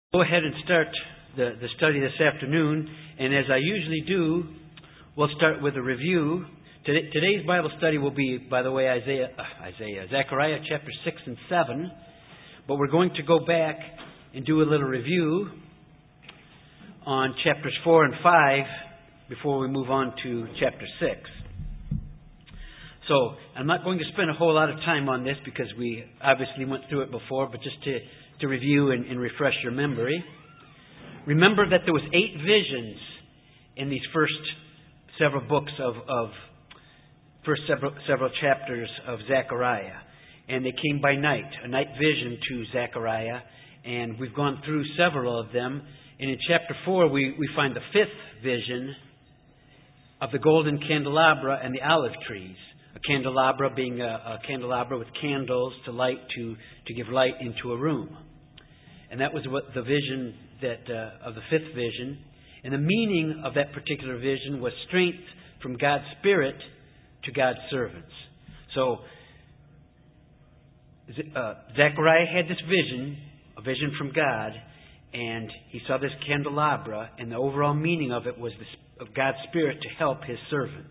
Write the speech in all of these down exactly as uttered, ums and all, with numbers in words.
Go ahead and start the, the study this afternoon, and as I usually do, we'll start with a review. Today, today's Bible study will be, by the way, Isaiah, uh, Isaiah, Zechariah chapter six and seven, but we're going to go back and do a little review on chapters four and five before we move on to chapter six. So, I'm not going to spend a whole lot of time on this because we obviously went through it before, but just to to review and, and refresh your memory. Remember that there was eight visions in these first several books of, of first several several chapters of Zechariah. And they came by night, a night vision to Zechariah. And we've gone through several of them. And in chapter four, we, we find the fifth vision of the golden candelabra and the olive trees. A candelabra being a, a candelabra with candles to light to, to give light into a room. And that was what the vision that uh, of the fifth vision. And the meaning of that particular vision was strength from God's Spirit to God's servants. So uh, Zechariah had this vision, a vision from God, and he saw this candelabra, and the overall meaning of it was this, of God's Spirit to help His servants.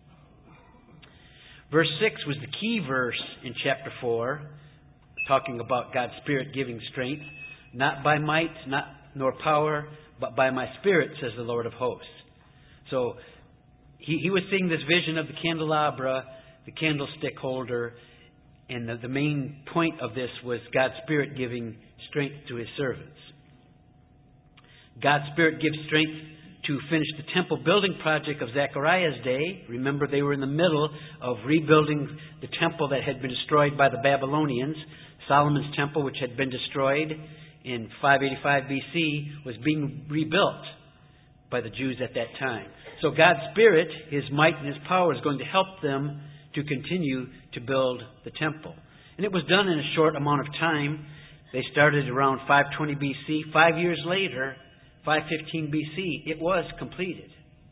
Verse six was the key verse in chapter four, talking about God's Spirit giving strength. Not by might, not nor power, but by my Spirit, says the Lord of hosts. So he, he was seeing this vision of the candelabra, the candlestick holder, and the, the main point of this was God's Spirit giving strength to His servants. God's Spirit gives strength to finish the temple building project of Zechariah's day. Remember, they were in the middle of rebuilding the temple that had been destroyed by the Babylonians. Solomon's temple, which had been destroyed in five eighty-five B C, was being rebuilt by the Jews at that time. So God's Spirit, His might and His power, is going to help them to continue to build the temple. And it was done in a short amount of time. They started around five twenty B C. Five years later, five fifteen B C, it was completed.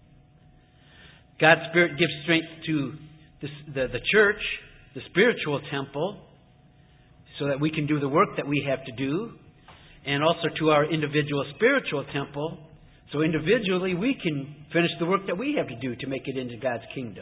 God's Spirit gives strength to the, the, the church, the spiritual temple, so that we can do the work that we have to do, and also to our individual spiritual temple, so individually we can finish the work that we have to do to make it into God's kingdom.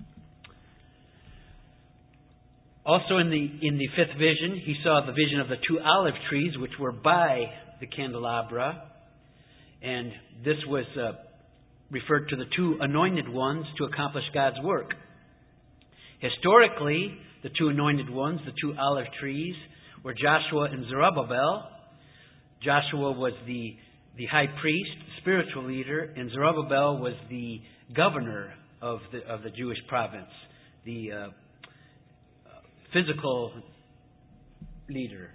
Also in the in the fifth vision, he saw the vision of the two olive trees, which were by the candelabra. And this was uh, referred to the two anointed ones to accomplish God's work. Historically, the two anointed ones, the two olive trees, were Joshua and Zerubbabel. Joshua was the, the high priest, the spiritual leader, and Zerubbabel was the governor of the of the Jewish province, the uh, physical leader.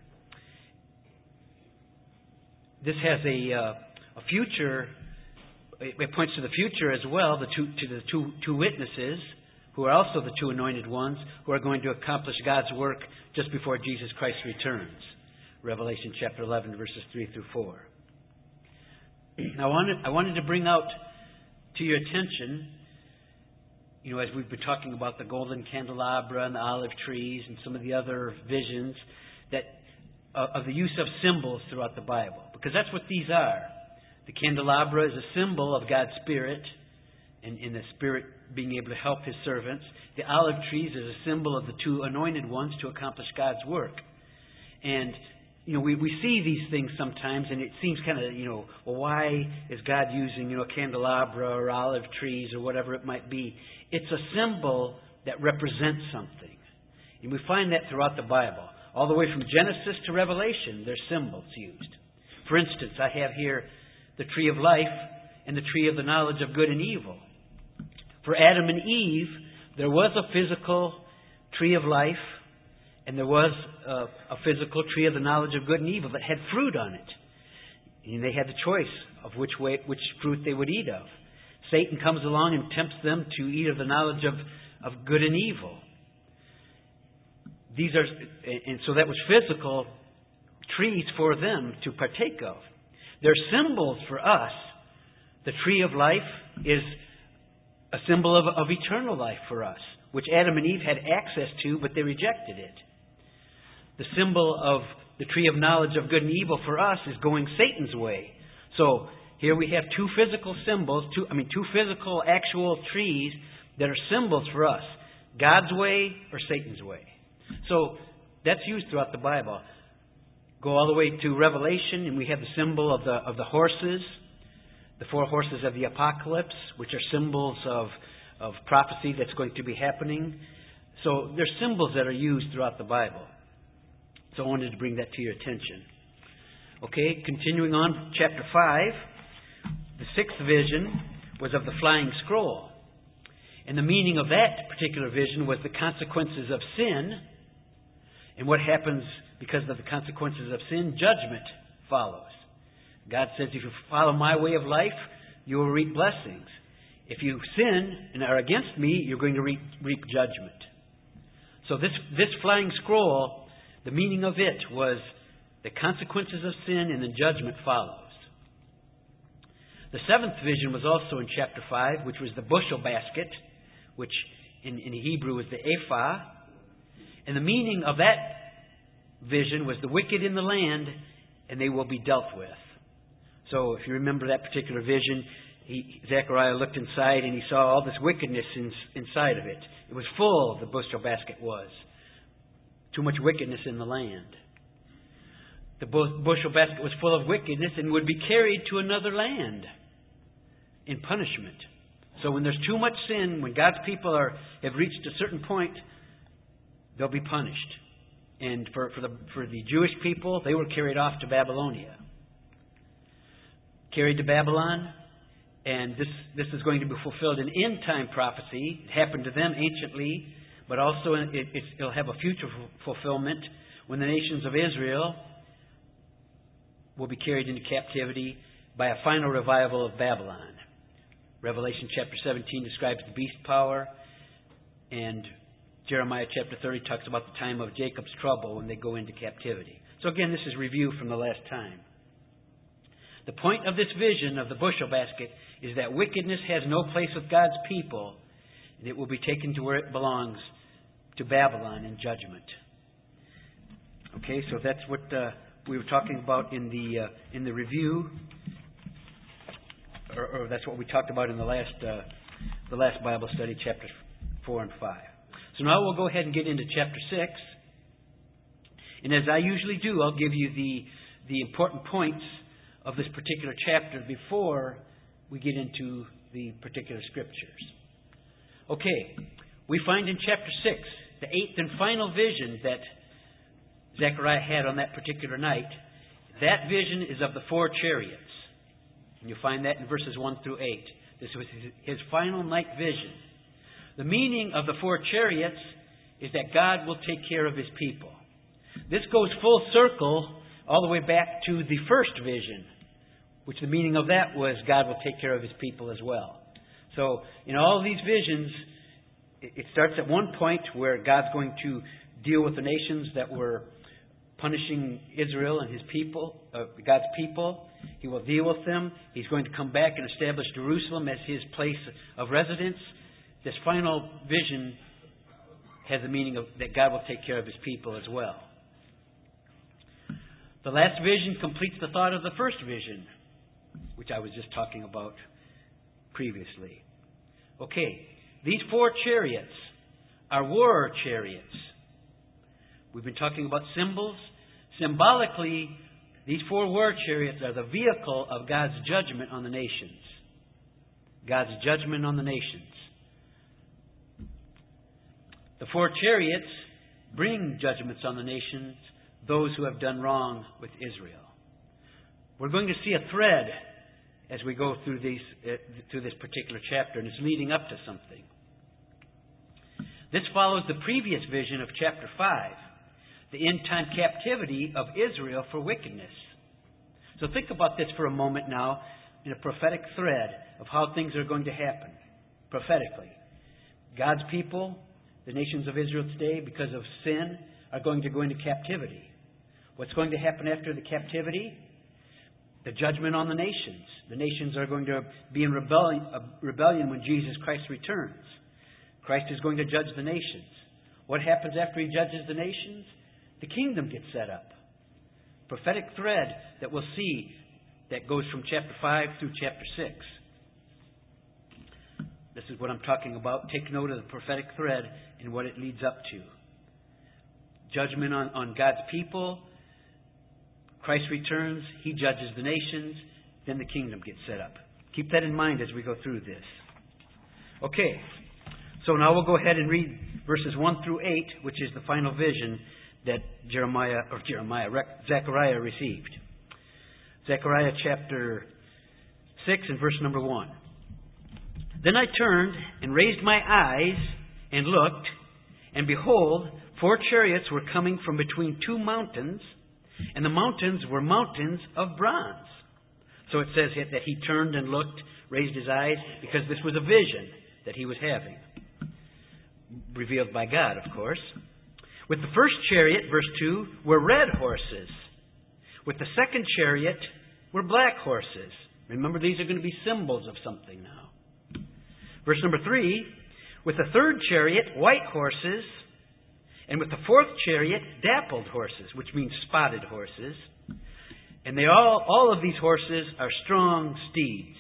This has a uh, A future, it points to the future as well, the two, to the two, two witnesses, who are also the two anointed ones, who are going to accomplish God's work just before Jesus Christ returns. Revelation chapter eleven, verses three through four. Now, I wanted, I wanted to bring out to your attention, you know, as we've been talking about the golden candelabra and the olive trees and some of the other visions, that uh, of the use of symbols throughout the Bible. Because that's what these are. The candelabra is a symbol of God's Spirit, and in the Spirit being able to help His servants. The olive trees is a symbol of the two anointed ones to accomplish God's work. And, you know, we, we see these things sometimes, and it seems kind of, you know, well, why is God using, you know, candelabra or olive trees or whatever it might be? It's a symbol that represents something. And we find that throughout the Bible. All the way from Genesis to Revelation, there's symbols used. For instance, I have here the tree of life and the tree of the knowledge of good and evil. For Adam and Eve, there was a physical tree of life, and there was a, a physical tree of the knowledge of good and evil that had fruit on it. And they had the choice of which way, which fruit they would eat of. Satan comes along and tempts them to eat of the knowledge of, of good and evil. These are, and so that was physical trees for them to partake of. They're symbols for us. The tree of life is a symbol of, of eternal life for us, which Adam and Eve had access to, but they rejected it. The symbol of the tree of knowledge of good and evil for us is going Satan's way. So here we have two physical symbols, two, I mean two physical actual trees that are symbols for us. God's way or Satan's way. So that's used throughout the Bible. Go all the way to Revelation and we have the symbol of the of the horses, the four horses of the apocalypse, which are symbols of, of prophecy that's going to be happening. So there's symbols that are used throughout the Bible. So I wanted to bring that to your attention. Okay, continuing on, chapter five. The sixth vision was of the flying scroll. And the meaning of that particular vision was the consequences of sin. And what happens because of the consequences of sin? Judgment follows. God says, if you follow my way of life, you will reap blessings. If you sin and are against me, you're going to reap, reap judgment. So this, this flying scroll, the meaning of it was the consequences of sin and then judgment follows. The seventh vision was also in chapter five, which was the bushel basket, which in, in Hebrew is the ephah. And the meaning of that vision was the wicked in the land, and they will be dealt with. So if you remember that particular vision, he, Zechariah looked inside and he saw all this wickedness in, inside of it. It was full, the bushel basket was. Too much wickedness in the land. The bushel basket was full of wickedness and would be carried to another land in punishment. So when there's too much sin, when God's people are have reached a certain point, they'll be punished. And for, for the for the Jewish people, they were carried off to Babylonia. Carried to Babylon, and this this is going to be fulfilled in end time prophecy. It happened to them anciently, but also it, it, it'll have a future fulfillment when the nations of Israel will be carried into captivity by a final revival of Babylon. Revelation chapter seventeen describes the beast power, and Jeremiah chapter thirty talks about the time of Jacob's trouble when they go into captivity. So again, this is review from the last time. The point of this vision of the bushel basket is that wickedness has no place with God's people, and it will be taken to where it belongs, to Babylon in judgment. Okay, so that's what uh, we were talking about in the uh, in the review, or, or that's what we talked about in the last uh, the last Bible study, chapters four and five. So now we'll go ahead and get into chapter six, and as I usually do, I'll give you the the important points of this particular chapter before we get into the particular scriptures. Okay, we find in chapter six, the eighth and final vision that Zechariah had on that particular night. That vision is of the four chariots. And you'll find that in verses one through eight. This was his, his final night vision. The meaning of the four chariots is that God will take care of His people. This goes full circle all the way back to the first vision, which the meaning of that was God will take care of His people as well. So in all of these visions, it starts at one point where God's going to deal with the nations that were punishing Israel and His people, uh, God's people. He will deal with them. He's going to come back and establish Jerusalem as His place of residence. This final vision has the meaning of that God will take care of His people as well. The last vision completes the thought of the first vision, which I was just talking about previously. Okay, these four chariots are war chariots. We've been talking about symbols. Symbolically, these four war chariots are the vehicle of God's judgment on the nations. God's judgment on the nations. The four chariots bring judgments on the nations, those who have done wrong with Israel. We're going to see a thread as we go through these uh, through this particular chapter, and it's leading up to something. This follows the previous vision of chapter five, the end-time captivity of Israel for wickedness. So think about this for a moment now in a prophetic thread of how things are going to happen prophetically. God's people, the nations of Israel today, because of sin, are going to go into captivity. What's going to happen after the captivity? The judgment on the nations. The nations are going to be in rebellion, uh, rebellion when Jesus Christ returns. Christ is going to judge the nations. What happens after He judges the nations? The kingdom gets set up. prophetic thread that we'll see that goes from chapter five through chapter six. This is what I'm talking about. Take note of the prophetic thread and what it leads up to. Judgment on, on God's people. Christ returns. He judges the nations. Then the kingdom gets set up. Keep that in mind as we go through this. Okay. So now we'll go ahead and read verses one through eight, which is the final vision that Jeremiah, or Jeremiah, Zechariah received. Zechariah chapter six and verse number one. Then I turned and raised my eyes and looked, and behold, four chariots were coming from between two mountains, and the mountains were mountains of bronze. So it says that he turned and looked, raised his eyes, because this was a vision that he was having. Revealed by God, of course. With the first chariot, verse two, were red horses. With the second chariot were black horses. Remember, these are going to be symbols of something now. Verse number three, with the third chariot, white horses. And with the fourth chariot, dappled horses, which means spotted horses. And they all, all of these horses are strong steeds.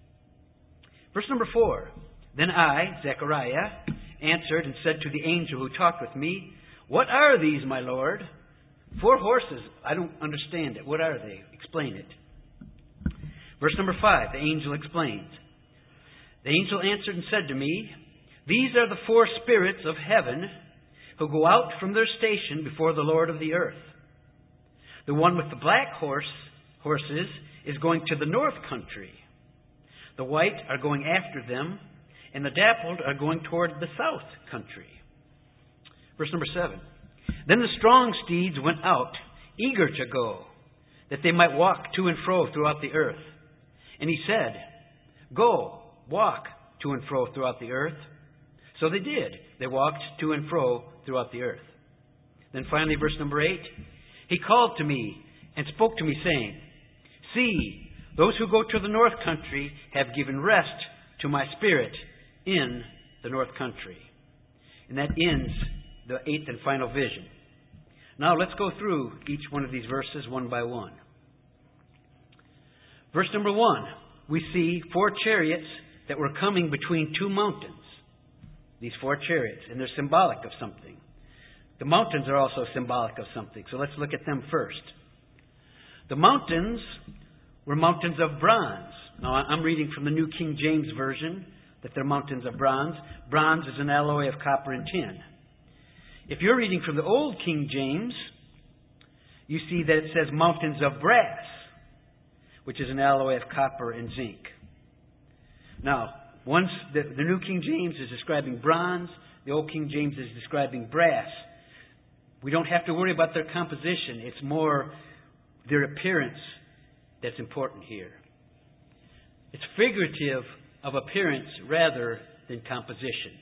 Verse number four, then I, Zechariah, answered and said to the angel who talked with me, what are these, my Lord? Four horses. I don't understand it. What are they? Explain it. Verse number five, the angel explains. The angel answered and said to me, these are the four spirits of heaven who go out from their station before the Lord of the earth. The one with the black horse horses is going to the north country. The white are going after them, and the dappled are going toward the south country. Verse number seven. Then the strong steeds went out, eager to go, that they might walk to and fro throughout the earth. And he said, go, walk to and fro throughout the earth. So they did. They walked to and fro throughout the earth. Then finally, verse number eight. He called to me and spoke to me, saying, see, those who go to the north country have given rest to my spirit in the north country. And that ends the eighth and final vision. Now let's go through each one of these verses one by one. Verse number one, we see four chariots that were coming between two mountains. These four chariots, and they're symbolic of something. The mountains are also symbolic of something, so let's look at them first. The mountains were mountains of bronze. Now, I'm reading from the New King James Version that they're mountains of bronze. Bronze is an alloy of copper and tin. If you're reading from the Old King James, you see that it says mountains of brass, which is an alloy of copper and zinc. Now, once the, the New King James is describing bronze, the Old King James is describing brass. We don't have to worry about their composition. It's more their appearance that's important here. It's figurative of appearance rather than composition.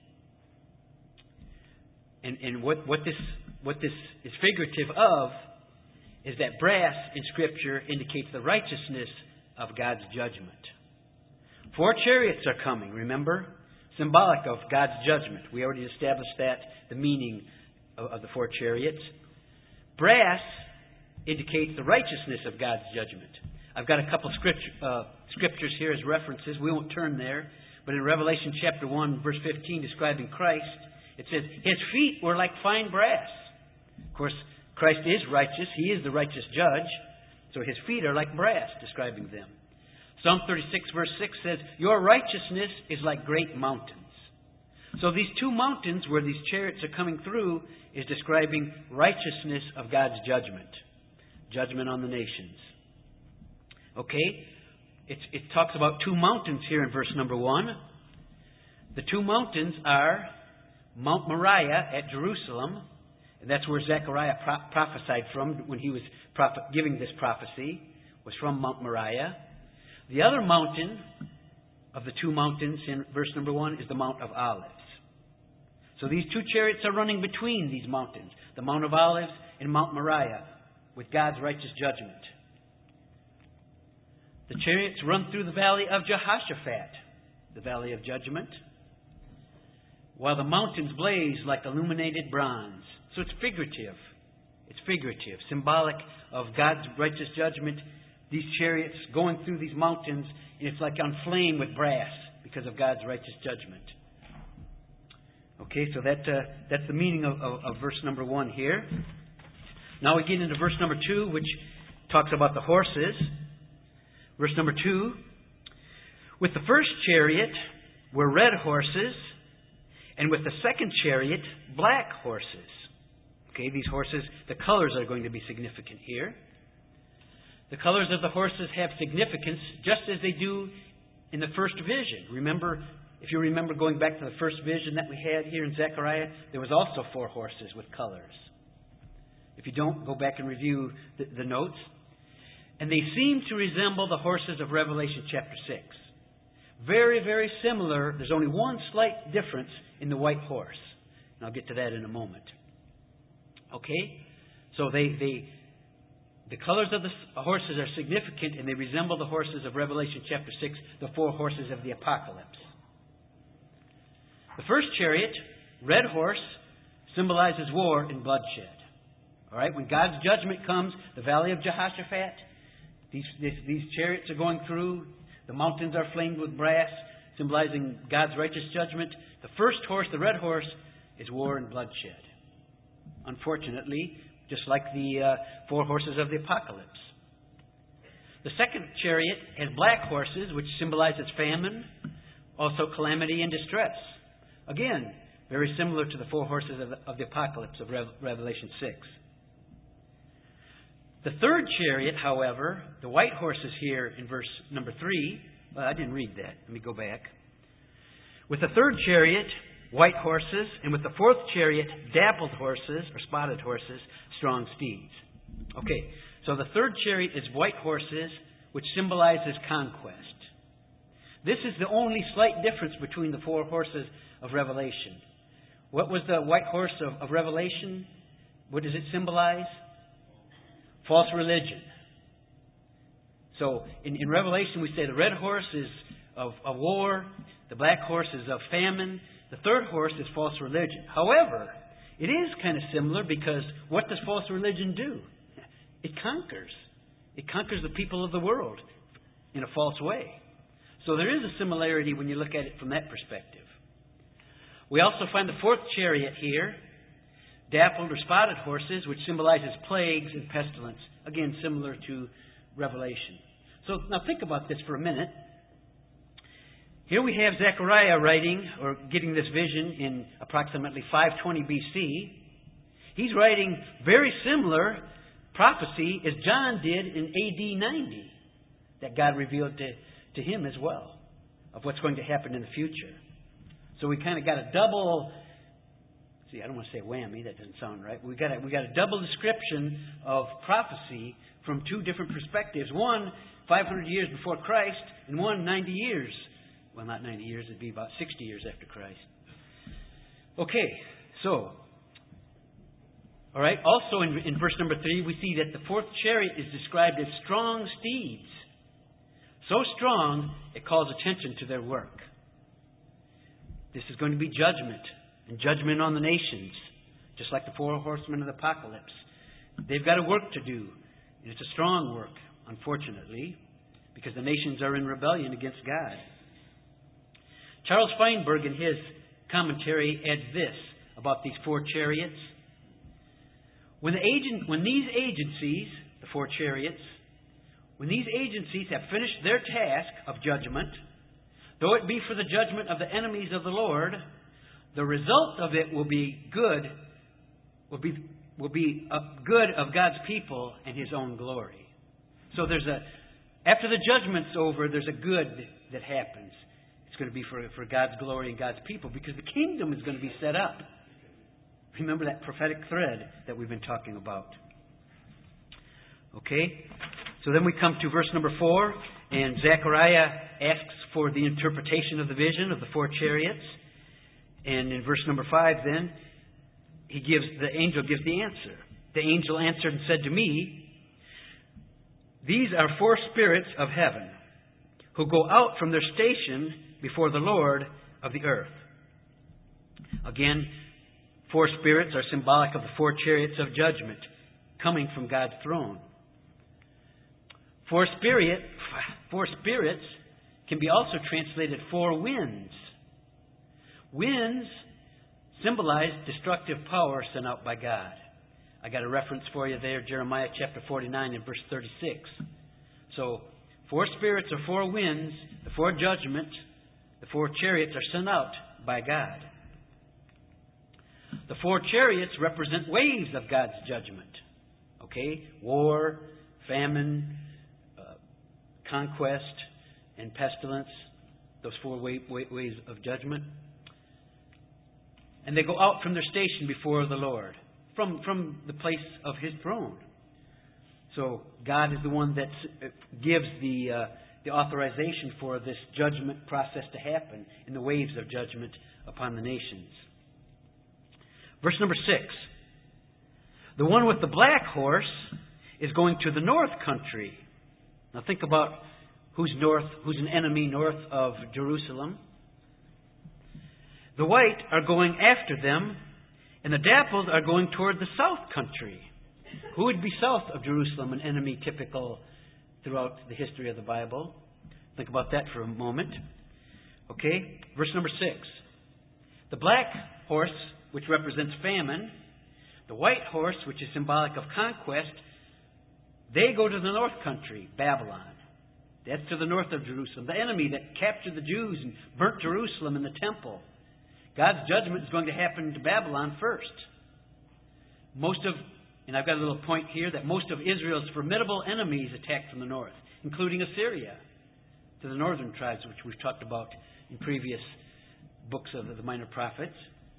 And, and what, what, this, what this is figurative of is that brass in Scripture indicates the righteousness of God's judgment. Four chariots are coming, remember? Symbolic of God's judgment. We already established that, the meaning of, of the four chariots. Brass indicates the righteousness of God's judgment. I've got a couple scripture, uh, scriptures here as references. We won't turn there. But in Revelation chapter one, verse fifteen, describing Christ, it says, his feet were like fine brass. Of course, Christ is righteous. He is the righteous judge. So his feet are like brass, describing them. Psalm thirty-six, verse six says, your righteousness is like great mountains. So these two mountains where these chariots are coming through is describing righteousness of God's judgment. Judgment on the nations. Okay? It's, it talks about two mountains here in verse number one. The two mountains are Mount Moriah at Jerusalem. And that's where Zechariah pro- prophesied from when he was prophet- giving this prophecy. Was from Mount Moriah. The other mountain of the two mountains in verse number one is the Mount of Olives. So these two chariots are running between these mountains, the Mount of Olives and Mount Moriah, with God's righteous judgment. The chariots run through the valley of Jehoshaphat, the valley of judgment, while the mountains blaze like illuminated bronze. So it's figurative. It's figurative, symbolic of God's righteous judgment. These chariots going through these mountains, and it's like on flame with brass because of God's righteous judgment. Okay, so that uh, that's the meaning of, of, of verse number one here. Now we get into verse number two, which talks about the horses. Verse number two. With the first chariot were red horses, and with the second chariot, black horses. Okay, these horses, the colors are going to be significant here. The colors of the horses have significance just as they do in the first vision. Remember, if you remember going back to the first vision that we had here in Zechariah, there was also four horses with colors. If you don't, go back and review the, the notes. And they seem to resemble the horses of Revelation chapter six. Very, very similar. There's only one slight difference in the white horse. And I'll get to that in a moment. Okay? So they, they the colors of the horses are significant, and they resemble the horses of Revelation chapter six, the four horses of the apocalypse. The first chariot, red horse, symbolizes war and bloodshed. All right? When God's judgment comes, the valley of Jehoshaphat, these, these, these chariots are going through. The mountains are flamed with brass, symbolizing God's righteous judgment. The first horse, the red horse, is war and bloodshed. Unfortunately, just like the uh, four horses of the apocalypse. The second chariot has black horses, which symbolizes famine, also calamity and distress. Again, very similar to the four horses of the, of the apocalypse of Re- Revelation six. The third chariot, however, the white horses here in verse number three, well, I didn't read that. Let me go back. With the third chariot, white horses, and with the fourth chariot, dappled horses, or spotted horses, strong steeds. Okay, so the third chariot is white horses, which symbolizes conquest. This is the only slight difference between the four horses of Revelation. What was the white horse of, of Revelation? What does it symbolize? False religion. So in, in Revelation we say the red horse is of, of war, the black horse is of famine, the third horse is false religion. However, it is kind of similar because what does false religion do? It conquers. It conquers the people of the world in a false way. So there is a similarity when you look at it from that perspective. We also find the fourth chariot here, dappled or spotted horses, which symbolizes plagues and pestilence. Again, similar to Revelation. So now think about this for a minute. Here we have Zechariah writing, or getting this vision in approximately five twenty B C. He's writing very similar prophecy as John did in A D ninety, that God revealed to, to him as well, of what's going to happen in the future. So we kind of got a double... See, I don't want to say whammy. That doesn't sound right. We got a, we got a double description of prophecy from two different perspectives. One, five hundred years before Christ, and one, ninety years. Well, not ninety years. It'd be about sixty years after Christ. Okay, so, all right. Also, in, in verse number three, we see that the fourth chariot is described as strong steeds. So strong, it calls attention to their work. This is going to be judgment. And judgment on the nations, just like the four horsemen of the apocalypse. They've got a work to do. And it's a strong work, unfortunately, because the nations are in rebellion against God. Charles Feinberg, in his commentary, adds this about these four chariots. When, the agent, when these agencies, the four chariots, when these agencies have finished their task of judgment, though it be for the judgment of the enemies of the Lord, the result of it will be good, will be will be a good of God's people and His own glory. So there's a after the judgment's over, there's a good that happens. It's going to be for, for God's glory and God's people, because the kingdom is going to be set up. Remember that prophetic thread that we've been talking about. Okay? So then we come to verse number four, and Zechariah asks for the interpretation of the vision of the four chariots. And in verse number five, then, he gives the angel gives the answer. The angel answered and said to me, "These are four spirits of heaven, who go out from their station before the Lord of the earth." Again, four spirits are symbolic of the four chariots of judgment. coming from God's throne. Four spirit, four spirits can be also translated four winds. Winds symbolize destructive power sent out by God. I got a reference for you there, Jeremiah chapter forty-nine and verse thirty-six. So, four spirits or four winds, the four judgments, the four chariots are sent out by God. The four chariots represent waves of God's judgment. Okay? War, famine, uh, conquest, and pestilence. Those four wa- wa- waves of judgment. And they go out from their station before the Lord. From, from the place of His throne. So God is the one that gives the uh, the authorization for this judgment process to happen in the waves of judgment upon the nations. Verse number six. The one with the black horse is going to the north country. Now think about who's north, who's an enemy north of Jerusalem. The white are going after them, and the dappled are going toward the south country. Who would be south of Jerusalem, an enemy typical throughout the history of the Bible? Think about that for a moment. Okay, verse number six. The black horse, which represents famine, the white horse, which is symbolic of conquest, they go to the north country, Babylon. That's to the north of Jerusalem. The enemy that captured the Jews and burnt Jerusalem and the temple. God's judgment is going to happen to Babylon first. Most of, and I've got a little point here, that most of Israel's formidable enemies attacked from the north, including Assyria, to the northern tribes, which we've talked about in previous books of the minor prophets.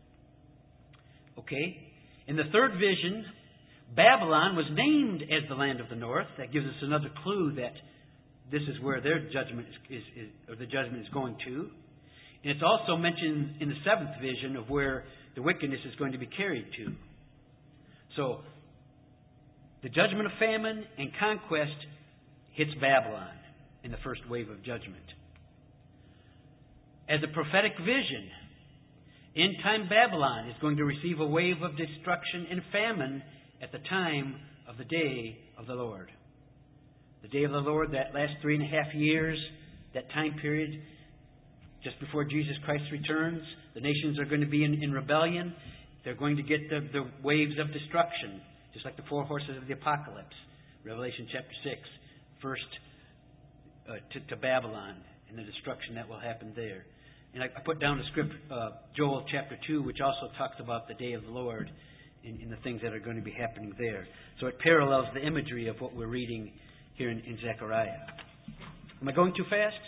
Okay. In the third vision, Babylon was named as the land of the north. That gives us another clue that this is where their judgment is, is, is or the judgment is going to. And it's also mentioned in the seventh vision of where the wickedness is going to be carried to. So, the judgment of famine and conquest hits Babylon in the first wave of judgment. As a prophetic vision, end-time Babylon is going to receive a wave of destruction and famine at the time of the day of the Lord. The day of the Lord, that last three and a half years, that time period, just before Jesus Christ returns, the nations are going to be in, in rebellion. They're going to get the, the waves of destruction, just like the four horses of the apocalypse. Revelation chapter six, first uh, to, to Babylon and the destruction that will happen there. And I, I put down the script, uh, Joel chapter two, which also talks about the day of the Lord and, and the things that are going to be happening there. So it parallels the imagery of what we're reading here in, in Zechariah. Am I going too fast?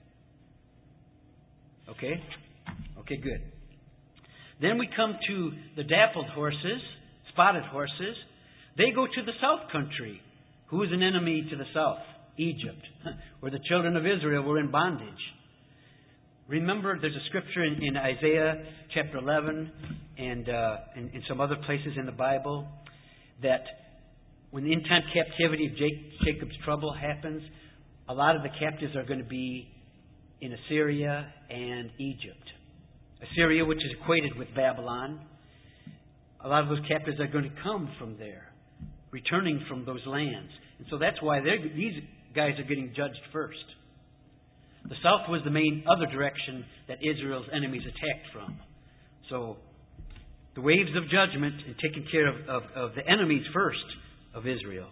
Okay? Okay, good. Then we come to the dappled horses, spotted horses. They go to the south country. Who is an enemy to the south? Egypt, where the children of Israel were in bondage. Remember, there's a scripture in, in Isaiah chapter eleven and uh, in, in some other places in the Bible that when the end-time captivity of Jacob's trouble happens, a lot of the captives are going to be in Assyria and Egypt. Assyria, which is equated with Babylon, a lot of those captives are going to come from there, returning from those lands. And so that's why these guys are getting judged first. The south was the main other direction that Israel's enemies attacked from. So the waves of judgment and taking care of, of, of the enemies first of Israel.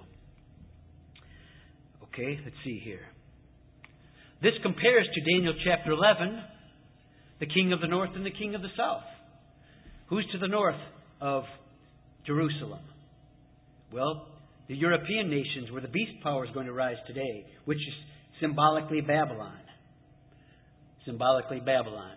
Okay, let's see here. This compares to Daniel chapter eleven, the king of the north and the king of the south. Who's to the north of Jerusalem? Well, the European nations where the beast power is going to rise today, which is symbolically Babylon. Symbolically Babylon.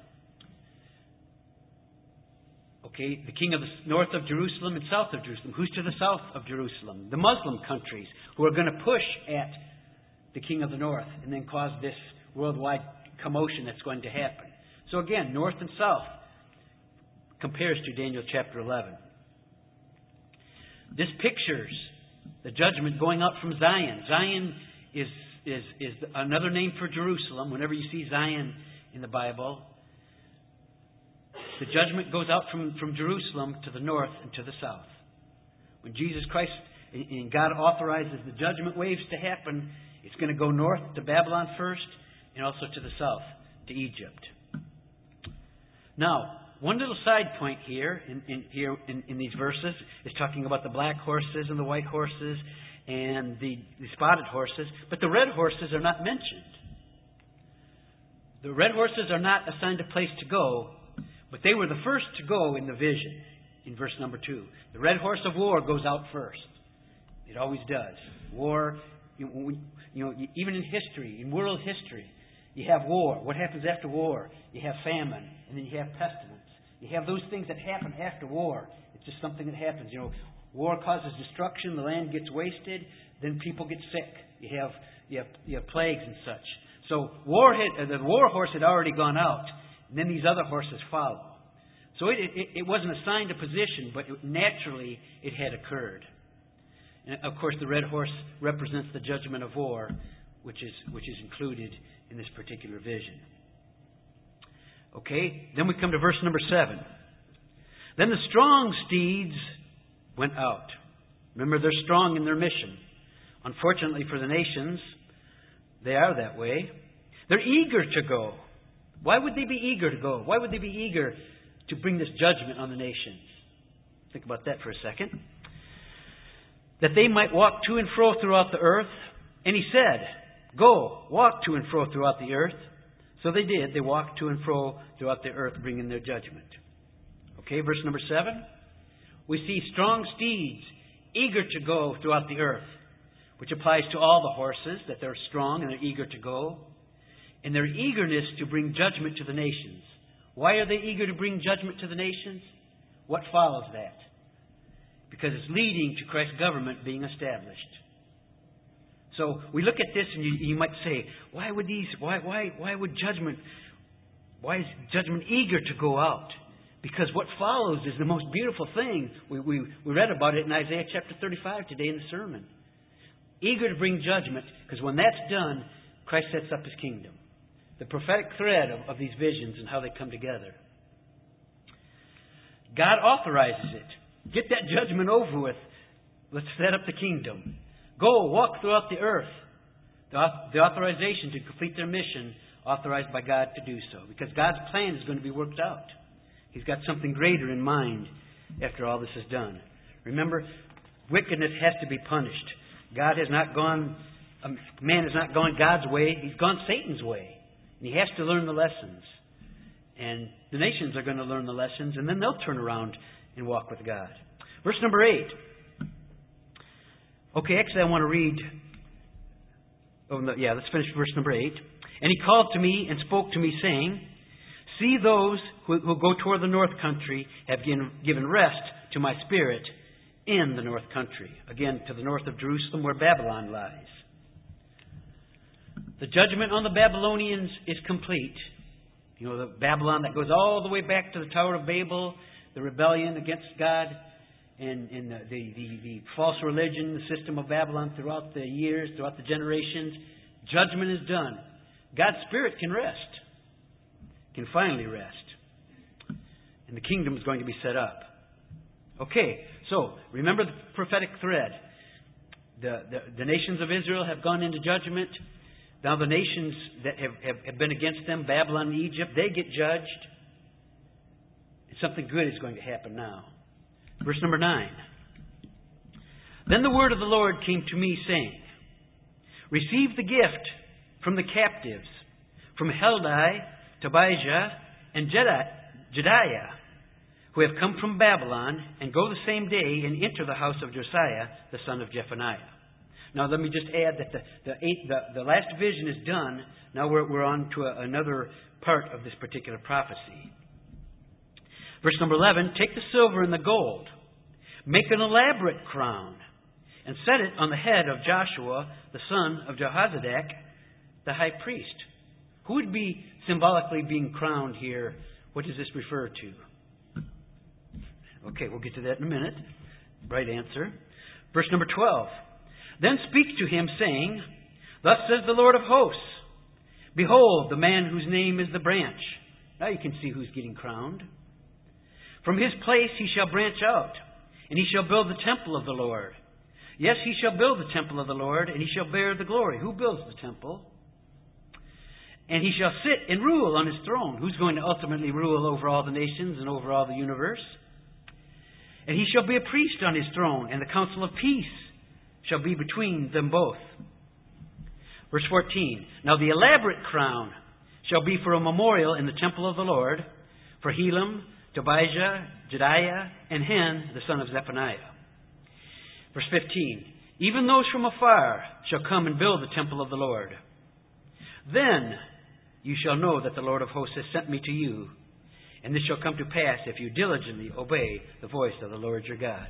Okay, the king of the north of Jerusalem and south of Jerusalem. Who's to the south of Jerusalem? The Muslim countries who are going to push at the king of the north and then cause this worldwide commotion that's going to happen. So again, north and south compares to Daniel chapter eleven. This pictures the judgment going out from Zion. Zion is, is, is another name for Jerusalem. Whenever you see Zion in the Bible, the judgment goes out from, from Jerusalem to the north and to the south. When Jesus Christ and God authorizes the judgment waves to happen, it's going to go north to Babylon first, and also to the south, to Egypt. Now, one little side point here, in, in, here in, in these verses, is talking about the black horses and the white horses and the, the spotted horses, but the red horses are not mentioned. The red horses are not assigned a place to go, but they were the first to go in the vision, in verse number two. The red horse of war goes out first. It always does. War, you know, even in history, in world history, you have war. What happens after war? You have famine, and then you have pestilence. You have those things that happen after war. It's just something that happens. You know, war causes destruction. The land gets wasted. Then people get sick. You have you have you have plagues and such. So war had, the war horse had already gone out, and then these other horses follow. So it it, it wasn't assigned a position, but it, naturally it had occurred. And of course, the red horse represents the judgment of war, which is which is included in this particular vision. Okay, then we come to verse number seven. Then the strong steeds went out. Remember, they're strong in their mission. Unfortunately for the nations, they are that way. They're eager to go. Why would they be eager to go? Why would they be eager to bring this judgment on the nations? Think about that for a second. That they might walk to and fro throughout the earth. And he said, go, walk to and fro throughout the earth. So they did. They walked to and fro throughout the earth, bringing their judgment. Okay, verse number seven. We see strong steeds eager to go throughout the earth, which applies to all the horses, that they're strong and they're eager to go. And their eagerness to bring judgment to the nations. Why are they eager to bring judgment to the nations? What follows that? Because it's leading to Christ's government being established. So we look at this and you, you might say, why would these, why, why, why would judgment, why is judgment eager to go out? Because what follows is the most beautiful thing. We, we, we read about it in Isaiah chapter thirty-five today in the sermon. Eager to bring judgment, because when that's done, Christ sets up His kingdom. The prophetic thread of, of these visions and how they come together. God authorizes it. Get that judgment over with. Let's set up the kingdom. Go, walk throughout the earth. The, the authorization to complete their mission, authorized by God to do so. Because God's plan is going to be worked out. He's got something greater in mind after all this is done. Remember, wickedness has to be punished. God has not gone, um, man has not gone God's way. He's gone Satan's way. And he has to learn the lessons. And the nations are going to learn the lessons, and then they'll turn around and walk with God. Verse number eight. Okay, actually I want to read... Oh, no, yeah, let's finish verse number eight. And he called to me and spoke to me, saying, see, those who, who go toward the north country have given, given rest to my spirit in the north country. Again, to the north of Jerusalem, where Babylon lies. The judgment on the Babylonians is complete. You know, the Babylon that goes all the way back to the Tower of Babel, the rebellion against God, and, and the, the, the, the false religion, the system of Babylon throughout the years, throughout the generations. Judgment is done. God's Spirit can rest. Can finally rest. And the kingdom is going to be set up. Okay, so remember the prophetic thread. The, the, the nations of Israel have gone into judgment. Now the nations that have, have, have been against them, Babylon and Egypt, they get judged. And something good is going to happen now. Verse number nine. Then the word of the Lord came to me, saying, receive the gift from the captives, from Heldai, Tobijah, and Jedaiah, who have come from Babylon, and go the same day and enter the house of Josiah, the son of Jephaniah. Now let me just add that the the, eight, the, the last vision is done. Now we're, we're on to a, another part of this particular prophecy. Verse number eleven, take the silver and the gold, make an elaborate crown, and set it on the head of Joshua, the son of Jehozadak, the high priest. Who would be symbolically being crowned here? What does this refer to? Okay, we'll get to that in a minute. Right answer. Verse number twelve. Then speak to him, saying, thus says the Lord of hosts, behold, the man whose name is the branch. Now you can see who's getting crowned. From his place he shall branch out, and he shall build the temple of the Lord. Yes, he shall build the temple of the Lord, and he shall bear the glory. Who builds the temple? And he shall sit and rule on his throne. Who's going to ultimately rule over all the nations and over all the universe? And he shall be a priest on his throne, and the council of peace shall be between them both. Verse fourteen. Now the elaborate crown shall be for a memorial in the temple of the Lord, for Helam, Tobijah, Jedaiah, and Hen, the son of Zephaniah. Verse fifteen. Even those from afar shall come and build the temple of the Lord. Then you shall know that the Lord of hosts has sent me to you, and this shall come to pass if you diligently obey the voice of the Lord your God.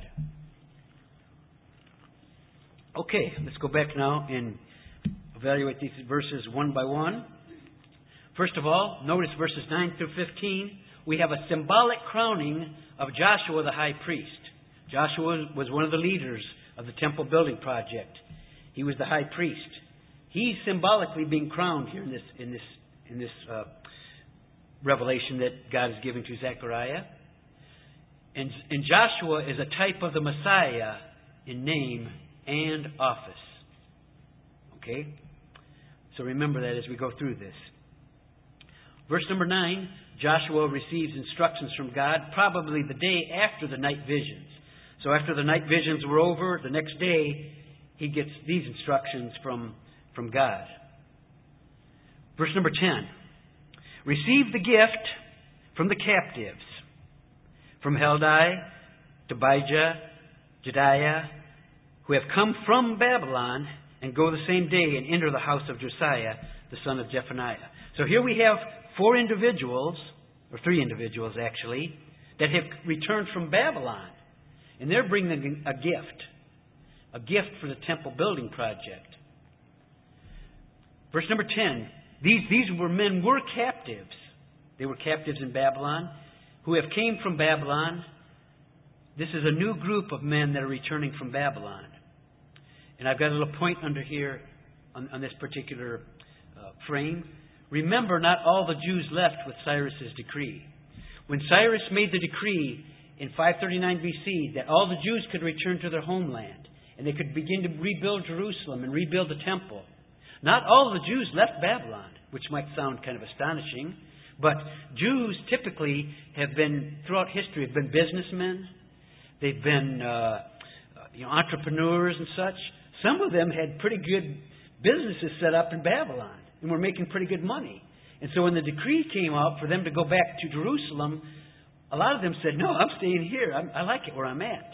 Okay, let's go back now and evaluate these verses one by one. First of all, notice verses nine through fifteen. We have a symbolic crowning of Joshua the high priest. Joshua was one of the leaders of the temple building project. He was the high priest. He's symbolically being crowned here in this in this in this uh, revelation that God is giving to Zechariah. And, and Joshua is a type of the Messiah in name and office. Okay? So remember that as we go through this. Verse number nine, Joshua receives instructions from God probably the day after the night visions. So after the night visions were over, the next day, he gets these instructions from, from God. Verse number ten. Receive the gift from the captives, from Heldai, Tobijah, Jedaiah, who have come from Babylon, and go the same day and enter the house of Josiah, the son of Zephaniah. So here we have four individuals, or three individuals actually, that have returned from Babylon. And they're bringing a gift. A gift for the temple building project. Verse number ten. These, these were men were captives. They were captives in Babylon, who have came from Babylon. This is a new group of men that are returning from Babylon. And I've got a little point under here on, on this particular uh, frame. Remember, not all the Jews left with Cyrus's decree. When Cyrus made the decree in five thirty-nine B C that all the Jews could return to their homeland and they could begin to rebuild Jerusalem and rebuild the temple, not all the Jews left Babylon, which might sound kind of astonishing, but Jews typically have been, throughout history, have been businessmen. They've been uh, you know, entrepreneurs and such. Some of them had pretty good businesses set up in Babylon and were making pretty good money. And so when the decree came out for them to go back to Jerusalem, a lot of them said, no, I'm staying here. I'm, I like it where I'm at.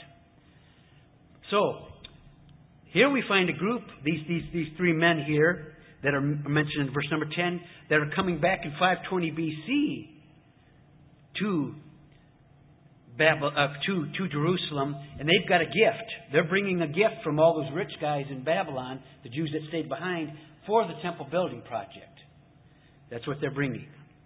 So, here we find a group, these, these, these three men here that are mentioned in verse number ten, that are coming back in five twenty B C to, Babel, uh, to, to Jerusalem, and they've got a gift. They're bringing a gift from all those rich guys in Babylon, the Jews that stayed behind, for the temple building project. That's what they're bringing.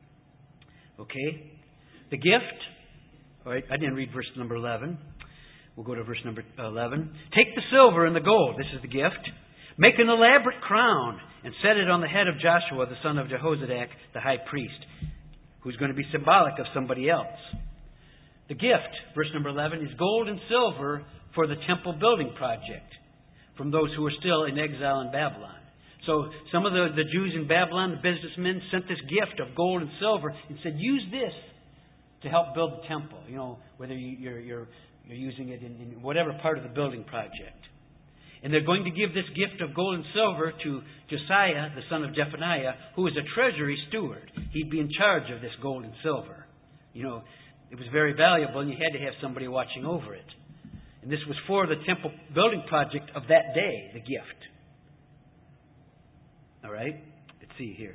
Okay? The gift, all right, I didn't read verse number eleven. We'll go to verse number eleven. Take the silver and the gold. This is the gift. Make an elaborate crown and set it on the head of Joshua, the son of Jehozadak, the high priest, who's going to be symbolic of somebody else. The gift, verse number eleven, is gold and silver for the temple building project from those who are still in exile in Babylon. So some of the, the Jews in Babylon, the businessmen, sent this gift of gold and silver and said, use this to help build the temple. You know, whether you, you're, you're, you're using it in, in whatever part of the building project. And they're going to give this gift of gold and silver to Josiah, the son of Zephaniah, who is a treasury steward. He'd be in charge of this gold and silver. You know, it was very valuable, and you had to have somebody watching over it. And this was for the temple building project of that day, the gift. All right? Let's see here.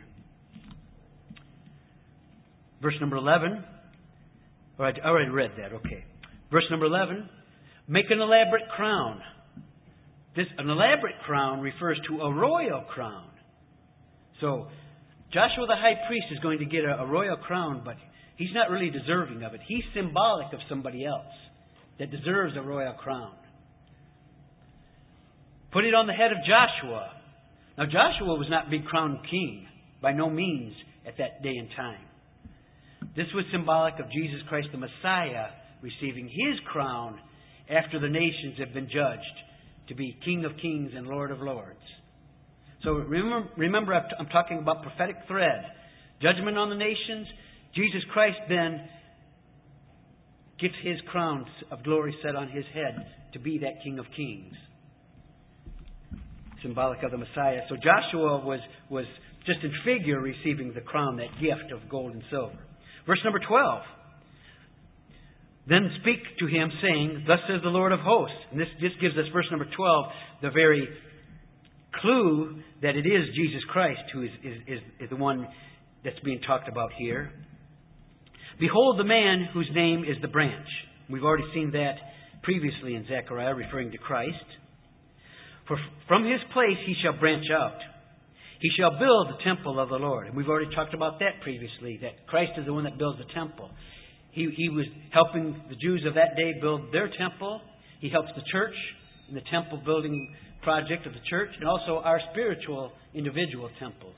Verse number eleven. All right, I already read that. Okay. Verse number eleven. Make an elaborate crown. This, an elaborate crown refers to a royal crown. So, Joshua the high priest is going to get a, a royal crown, but he's not really deserving of it. He's symbolic of somebody else that deserves a royal crown. Put it on the head of Joshua. Now, Joshua was not being crowned king, by no means, at that day and time. This was symbolic of Jesus Christ the Messiah receiving his crown after the nations have been judged to be King of Kings and Lord of Lords. So remember, remember I'm talking about prophetic thread. Judgment on the nations. Jesus Christ then gets His crown of glory set on His head to be that King of Kings. Symbolic of the Messiah. So Joshua was, was just in figure receiving the crown, that gift of gold and silver. Verse number twelve. Then speak to him, saying, Thus says the Lord of hosts. And this, this gives us, verse number twelve, the very clue that it is Jesus Christ who is, is, is, is the one that's being talked about here. Behold the man whose name is the branch. We've already seen that previously in Zechariah, referring to Christ. For from his place he shall branch out. He shall build the temple of the Lord. And we've already talked about that previously, that Christ is the one that builds the temple. He, he was helping the Jews of that day build their temple. He helps the church in the temple building project of the church, and also our spiritual individual temples.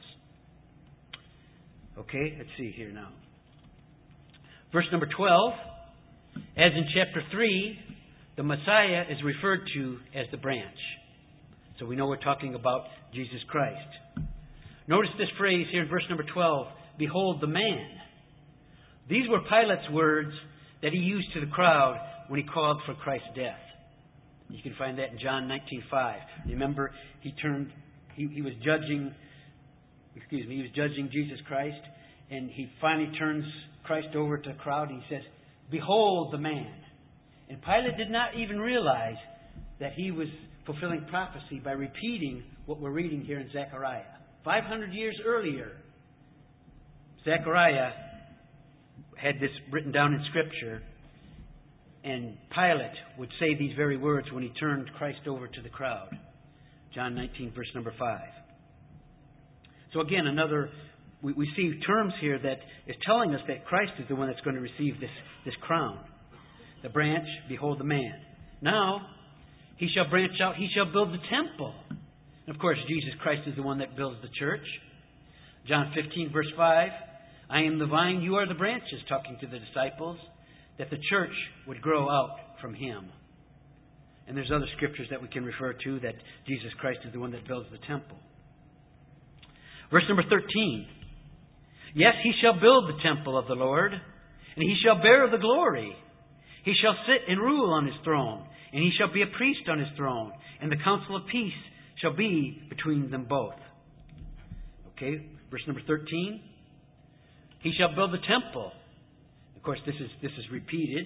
Okay, let's see here now. Verse number twelve. As in chapter three, the Messiah is referred to as the branch. So we know we're talking about Jesus Christ. Notice this phrase here in verse number twelve. Behold the man. These were Pilate's words that he used to the crowd when he called for Christ's death. You can find that in John nineteen five. Remember, he turned, he, he was judging, excuse me, he was judging Jesus Christ, and he finally turns Christ over to the crowd and he says, Behold the man. And Pilate did not even realize that he was fulfilling prophecy by repeating what we're reading here in Zechariah. five hundred years earlier, Zechariah had this written down in Scripture, and Pilate would say these very words when he turned Christ over to the crowd. John nineteen, verse number five. So again, another, we, we see terms here that is telling us that Christ is the one that's going to receive this, this crown. The branch, behold the man. Now, he shall branch out, he shall build the temple. And of course, Jesus Christ is the one that builds the church. John fifteen, verse five. I am the vine, you are the branches, talking to the disciples, that the church would grow out from him. And there's other scriptures that we can refer to that Jesus Christ is the one that builds the temple. Verse number thirteen. Yes, he shall build the temple of the Lord, and he shall bear the glory. He shall sit and rule on his throne, and he shall be a priest on his throne, and the counsel of peace shall be between them both. Okay, verse number thirteen. He shall build the temple. Of course, this is this is repeated.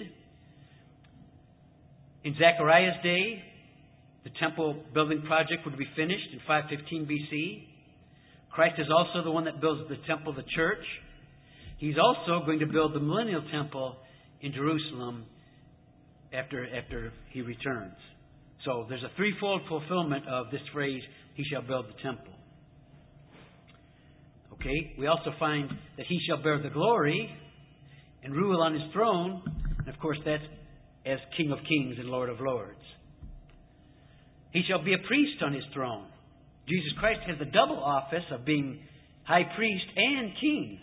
In Zechariah's day, the temple building project would be finished in five fifteen B C. Christ is also the one that builds the temple, the church. He's also going to build the millennial temple in Jerusalem after, after he returns. So there's a threefold fulfillment of this phrase, he shall build the temple. Okay, we also find that he shall bear the glory and rule on his throne. And of course, that's as King of Kings and Lord of Lords. He shall be a priest on his throne. Jesus Christ has the double office of being high priest and king.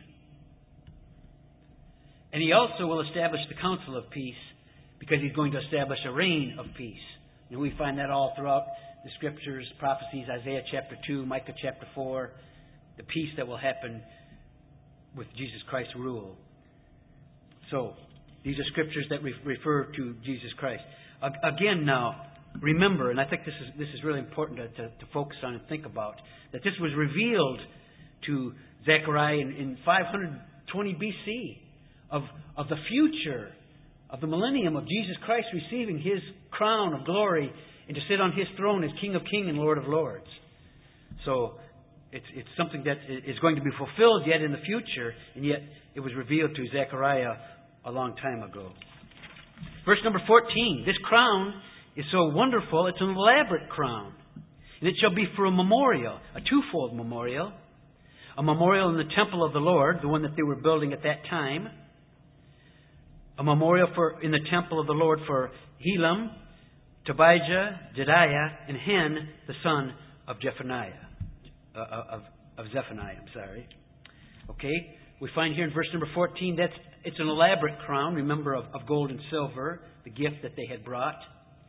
And he also will establish the counsel of peace because he's going to establish a reign of peace. And we find that all throughout the scriptures, prophecies, Isaiah chapter two, Micah chapter four, the peace that will happen with Jesus Christ's rule. So, these are scriptures that re- refer to Jesus Christ. A- again now, remember, and I think this is this is really important to, to, to focus on and think about, that this was revealed to Zechariah in, in five twenty B C of, of the future, of the millennium of Jesus Christ receiving his crown of glory and to sit on his throne as King of Kings and Lord of Lords. So, it's, it's something that is going to be fulfilled yet in the future, and yet it was revealed to Zechariah a long time ago. Verse number fourteen. This crown is so wonderful, it's an elaborate crown. And it shall be for a memorial, a twofold memorial. A memorial in the temple of the Lord, the one that they were building at that time. A memorial for in the temple of the Lord for Helam, Tobijah, Jedaiah, and Hen, the son of Zephaniah. Uh, of, of Zephaniah, I'm sorry. Okay, we find here in verse number fourteen, that's it's an elaborate crown, remember, of, of gold and silver, the gift that they had brought.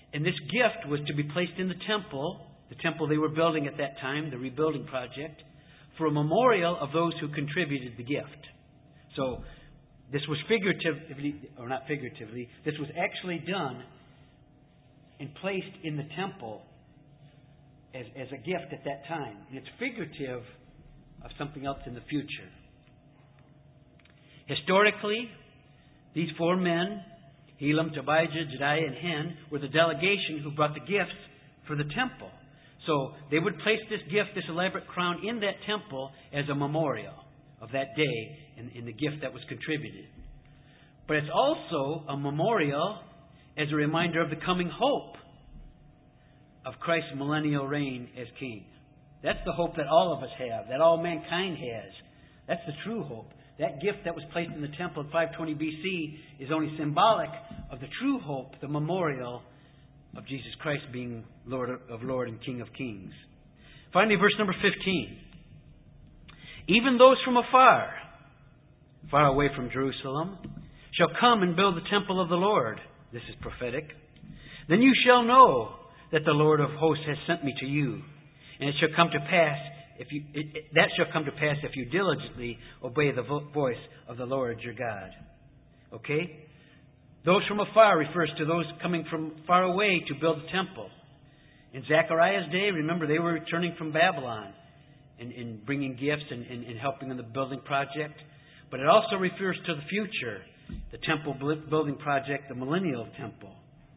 And this gift was to be placed in the temple, the temple they were building at that time, the rebuilding project, for a memorial of those who contributed the gift. So this was figuratively, or not figuratively, this was actually done and placed in the temple as, as a gift at that time. And it's figurative of something else in the future. Historically, these four men, Elam, Tobijah, Jedaiah, and Hen, were the delegation who brought the gifts for the temple. So they would place this gift, this elaborate crown, in that temple as a memorial of that day and, and the gift that was contributed. But it's also a memorial as a reminder of the coming hope of Christ's millennial reign as King. That's the hope that all of us have, that all mankind has. That's the true hope. That gift that was placed in the temple in five twenty B C is only symbolic of the true hope, the memorial of Jesus Christ being Lord of Lords and King of Kings. Finally, verse number fifteen. Even those from afar, far away from Jerusalem, shall come and build the temple of the Lord. This is prophetic. Then you shall know that the Lord of hosts has sent me to you. And it shall come to pass, if you it, it, that shall come to pass if you diligently obey the vo- voice of the Lord your God. Okay? Those from afar refers to those coming from far away to build the temple. In Zechariah's day, remember, they were returning from Babylon and, and bringing gifts and, and, and helping in the building project. But it also refers to the future, the temple building project, the millennial temple.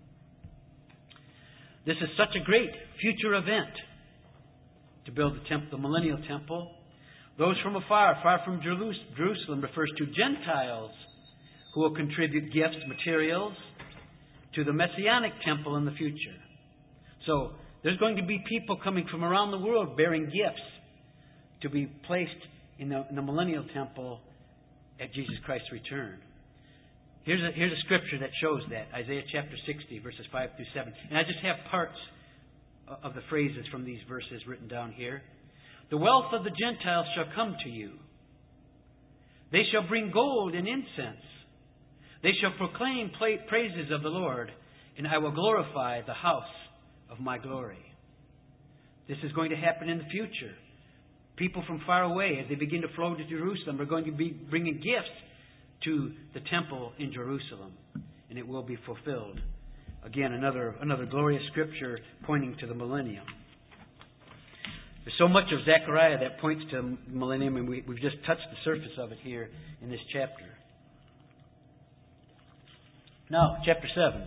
This is such a great future event to build the temple, the millennial temple. Those from afar, far from Jerusalem, refers to Gentiles who will contribute gifts, materials to the Messianic temple in the future. So there's going to be people coming from around the world bearing gifts to be placed in the, in the millennial temple at Jesus Christ's return. Here's a, here's a scripture that shows that. Isaiah chapter sixty, verses five through seven. And I just have parts of the phrases from these verses written down here. The wealth of the Gentiles shall come to you. They shall bring gold and incense. They shall proclaim praises of the Lord, and I will glorify the house of my glory. This is going to happen in the future. People from far away, as they begin to flow to Jerusalem, are going to be bringing gifts to the temple in Jerusalem, and it will be fulfilled. Again, another another glorious scripture pointing to the millennium. There's so much of Zechariah that points to the millennium, and we, we've just touched the surface of it here in this chapter. Now, chapter seven.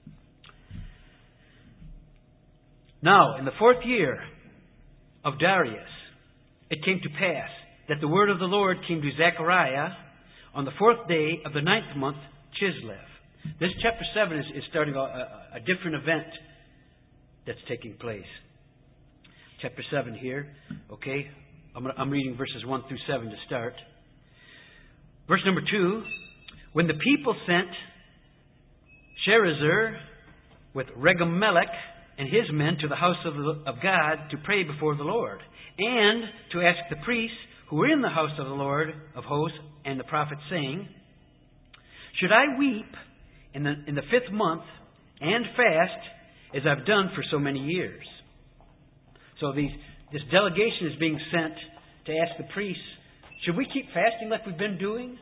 Now, in the fourth year of Darius, it came to pass that the word of the Lord came to Zechariah on the fourth day of the ninth month, Chislev. This chapter seven is, is starting a, a, a different event that's taking place. Chapter seven here, okay? I'm, I'm reading verses one through seven to start. Verse number two. When the people sent Sherezer with Regem-melech and his men to the house of, the, of God to pray before the Lord, and to ask the priests who were in the house of the Lord of hosts and the prophets, saying, should I weep in the, in the fifth month and fast as I've done for so many years? So these, this delegation is being sent to ask the priests, should we keep fasting like we've been doing?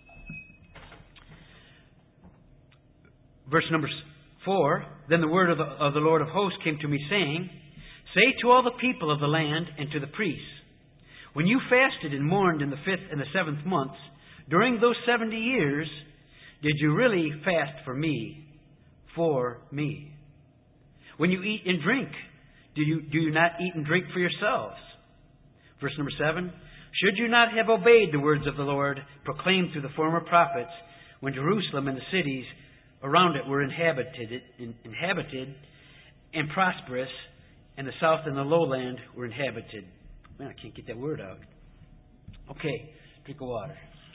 Verse number four, then the word of the, of the Lord of hosts came to me, saying, say to all the people of the land and to the priests, when you fasted and mourned in the fifth and the seventh months, during those seventy years, did you really fast for me? For me. When you eat and drink, do you, do you not eat and drink for yourselves? Verse number seven, should you not have obeyed the words of the Lord proclaimed through the former prophets, when Jerusalem and the cities around it were inhabited, inhabited and prosperous, and the south and the lowland were inhabited? Man, I can't get that word out. Okay, drink of water.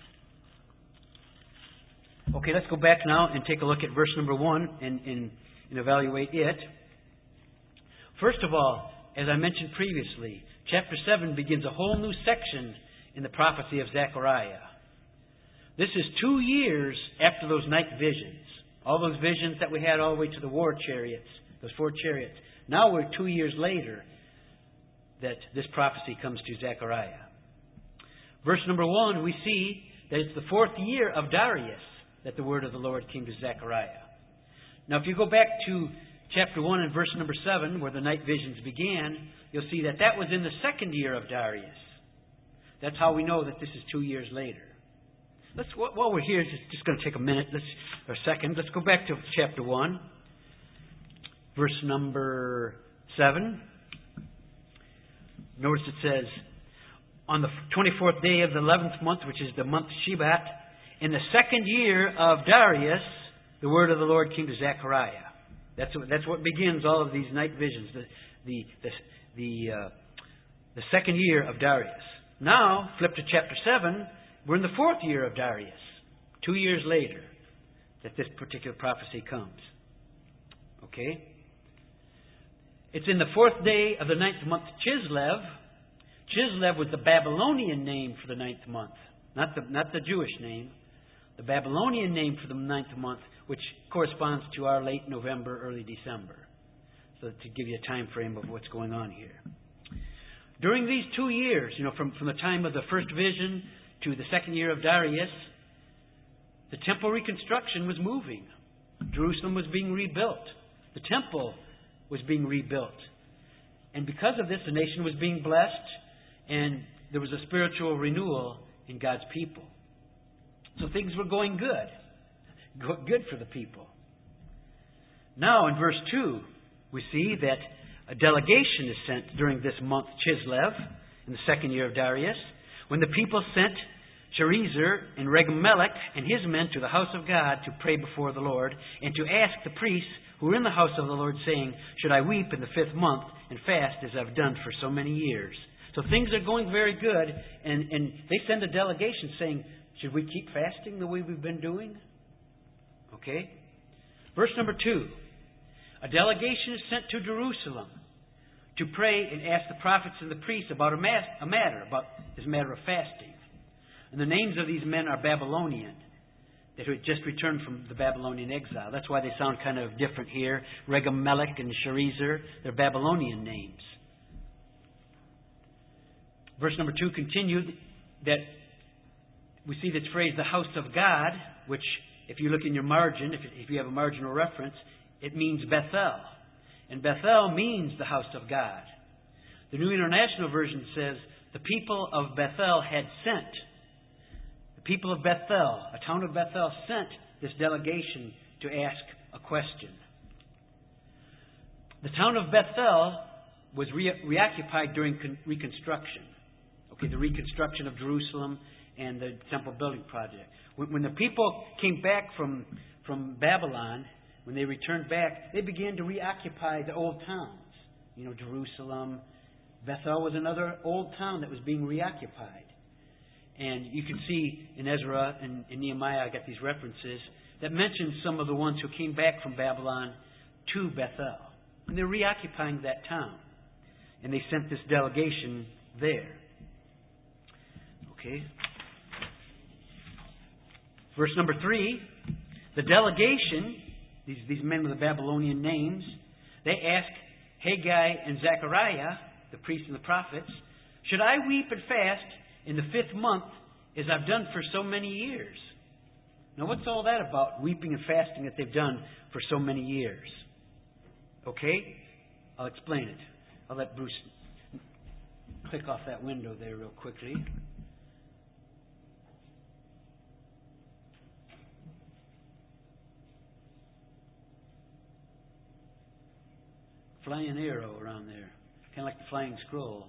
Okay, let's go back now and take a look at verse number one and, and, and evaluate it. First of all, as I mentioned previously, chapter seven begins a whole new section in the prophecy of Zechariah. This is two years after those night visions. All those visions that we had all the way to the war chariots, Those four chariots. Now we're two years later that this prophecy comes to Zechariah. Verse number one, we see that it's the fourth year of Darius that the word of the Lord came to Zechariah. Now, if you go back to chapter one and verse number seven, where the night visions began, you'll see that that was in the second year of Darius. That's how we know that this is two years later. Let's, while we're here, it's just going to take a minute let's, or a second. Let's go back to chapter one, verse number seven. Notice it says, on the twenty-fourth day of the eleventh month, which is the month Shebat, in the second year of Darius, the word of the Lord came to Zechariah. That's what, that's what begins all of these night visions. The the the the, uh, the second year of Darius. Now, flip to chapter seven. We're in the fourth year of Darius. Two years later, that this particular prophecy comes. Okay. It's in the fourth day of the ninth month, Chislev. Chislev was the Babylonian name for the ninth month, not the not the Jewish name. The Babylonian name for the ninth month, which corresponds to our late November, early December. So to give you a time frame of what's going on here. During these two years, you know, from, from the time of the first vision to the second year of Darius, the temple reconstruction was moving. Jerusalem was being rebuilt. The temple was being rebuilt. And because of this, the nation was being blessed, and there was a spiritual renewal in God's people. So things were going good. Good for the people. Now, in verse two, we see that a delegation is sent during this month Chislev, in the second year of Darius, when the people sent Sherezer and Regem-Melech and his men to the house of God to pray before the Lord, and to ask the priests who were in the house of the Lord, saying, should I weep in the fifth month and fast as I've done for so many years? So things are going very good, and, and they send a delegation saying, should we keep fasting the way we've been doing? Okay. Verse number two. A delegation is sent to Jerusalem to pray and ask the prophets and the priests about a, mas- a matter, about this matter of fasting. And the names of these men are Babylonian, that had just returned from the Babylonian exile. That's why they sound kind of different here. Regem-Melech and Sherezer, they're Babylonian names. Verse number two continued that we see this phrase, the house of God, which if you look in your margin, if, if you have a marginal reference, it means Bethel. And Bethel means the house of God. The New International Version says, the people of Bethel had sent. The people of Bethel, a town of Bethel, sent this delegation to ask a question. The town of Bethel was re- reoccupied during con- reconstruction. Okay, the reconstruction of Jerusalem and the temple building project. When, when the people came back from, from Babylon, when they returned back, they began to reoccupy the old towns. You know, Jerusalem. Bethel was another old town that was being reoccupied. And you can see in Ezra and in Nehemiah, I got these references, that mention some of the ones who came back from Babylon to Bethel. And they're reoccupying that town. And they sent this delegation there. Okay. Verse number three, the delegation, these, these men with the Babylonian names, they ask Haggai and Zechariah, the priests and the prophets, should I weep and fast in the fifth month as I've done for so many years? Now what's all that about, weeping and fasting that they've done for so many years? Okay? I'll explain it. I'll let Bruce click off that window there real quickly. Flying arrow around there. Kind of like the flying scroll.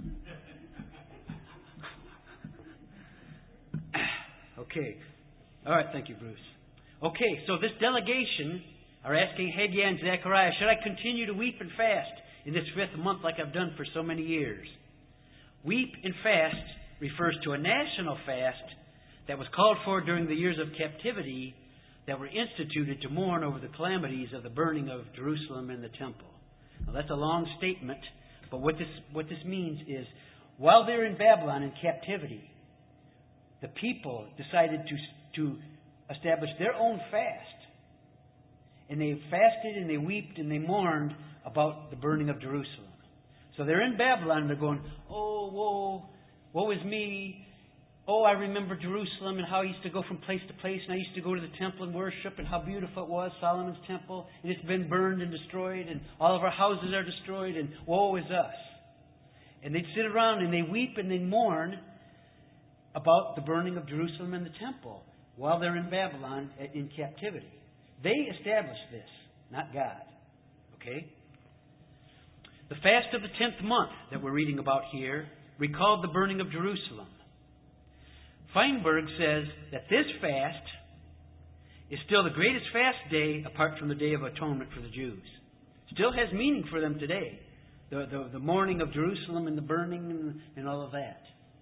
Okay. All right, thank you, Bruce. Okay, so this delegation are asking Haggai and Zechariah, should I continue to weep and fast in this fifth month like I've done for so many years? Weep and fast refers to a national fast that was called for during the years of captivity that were instituted to mourn over the calamities of the burning of Jerusalem and the temple. Now, that's a long statement, but what this what this means is, while they're in Babylon in captivity, the people decided to to establish their own fast, and they fasted and they wept and they mourned about the burning of Jerusalem. So they're in Babylon and they're going, oh, woe, woe is me. Oh, I remember Jerusalem and how I used to go from place to place, and I used to go to the temple and worship, and how beautiful it was, Solomon's temple, and it's been burned and destroyed, and all of our houses are destroyed, and woe is us. And they'd sit around and they weep and they mourn about the burning of Jerusalem and the temple while they're in Babylon in captivity. They established this, not God. Okay? The fast of the tenth month that we're reading about here recalled the burning of Jerusalem. Feinberg says that this fast is still the greatest fast day apart from the Day of Atonement for the Jews. Still has meaning for them today. The, the, the mourning of Jerusalem and the burning and, and all of that.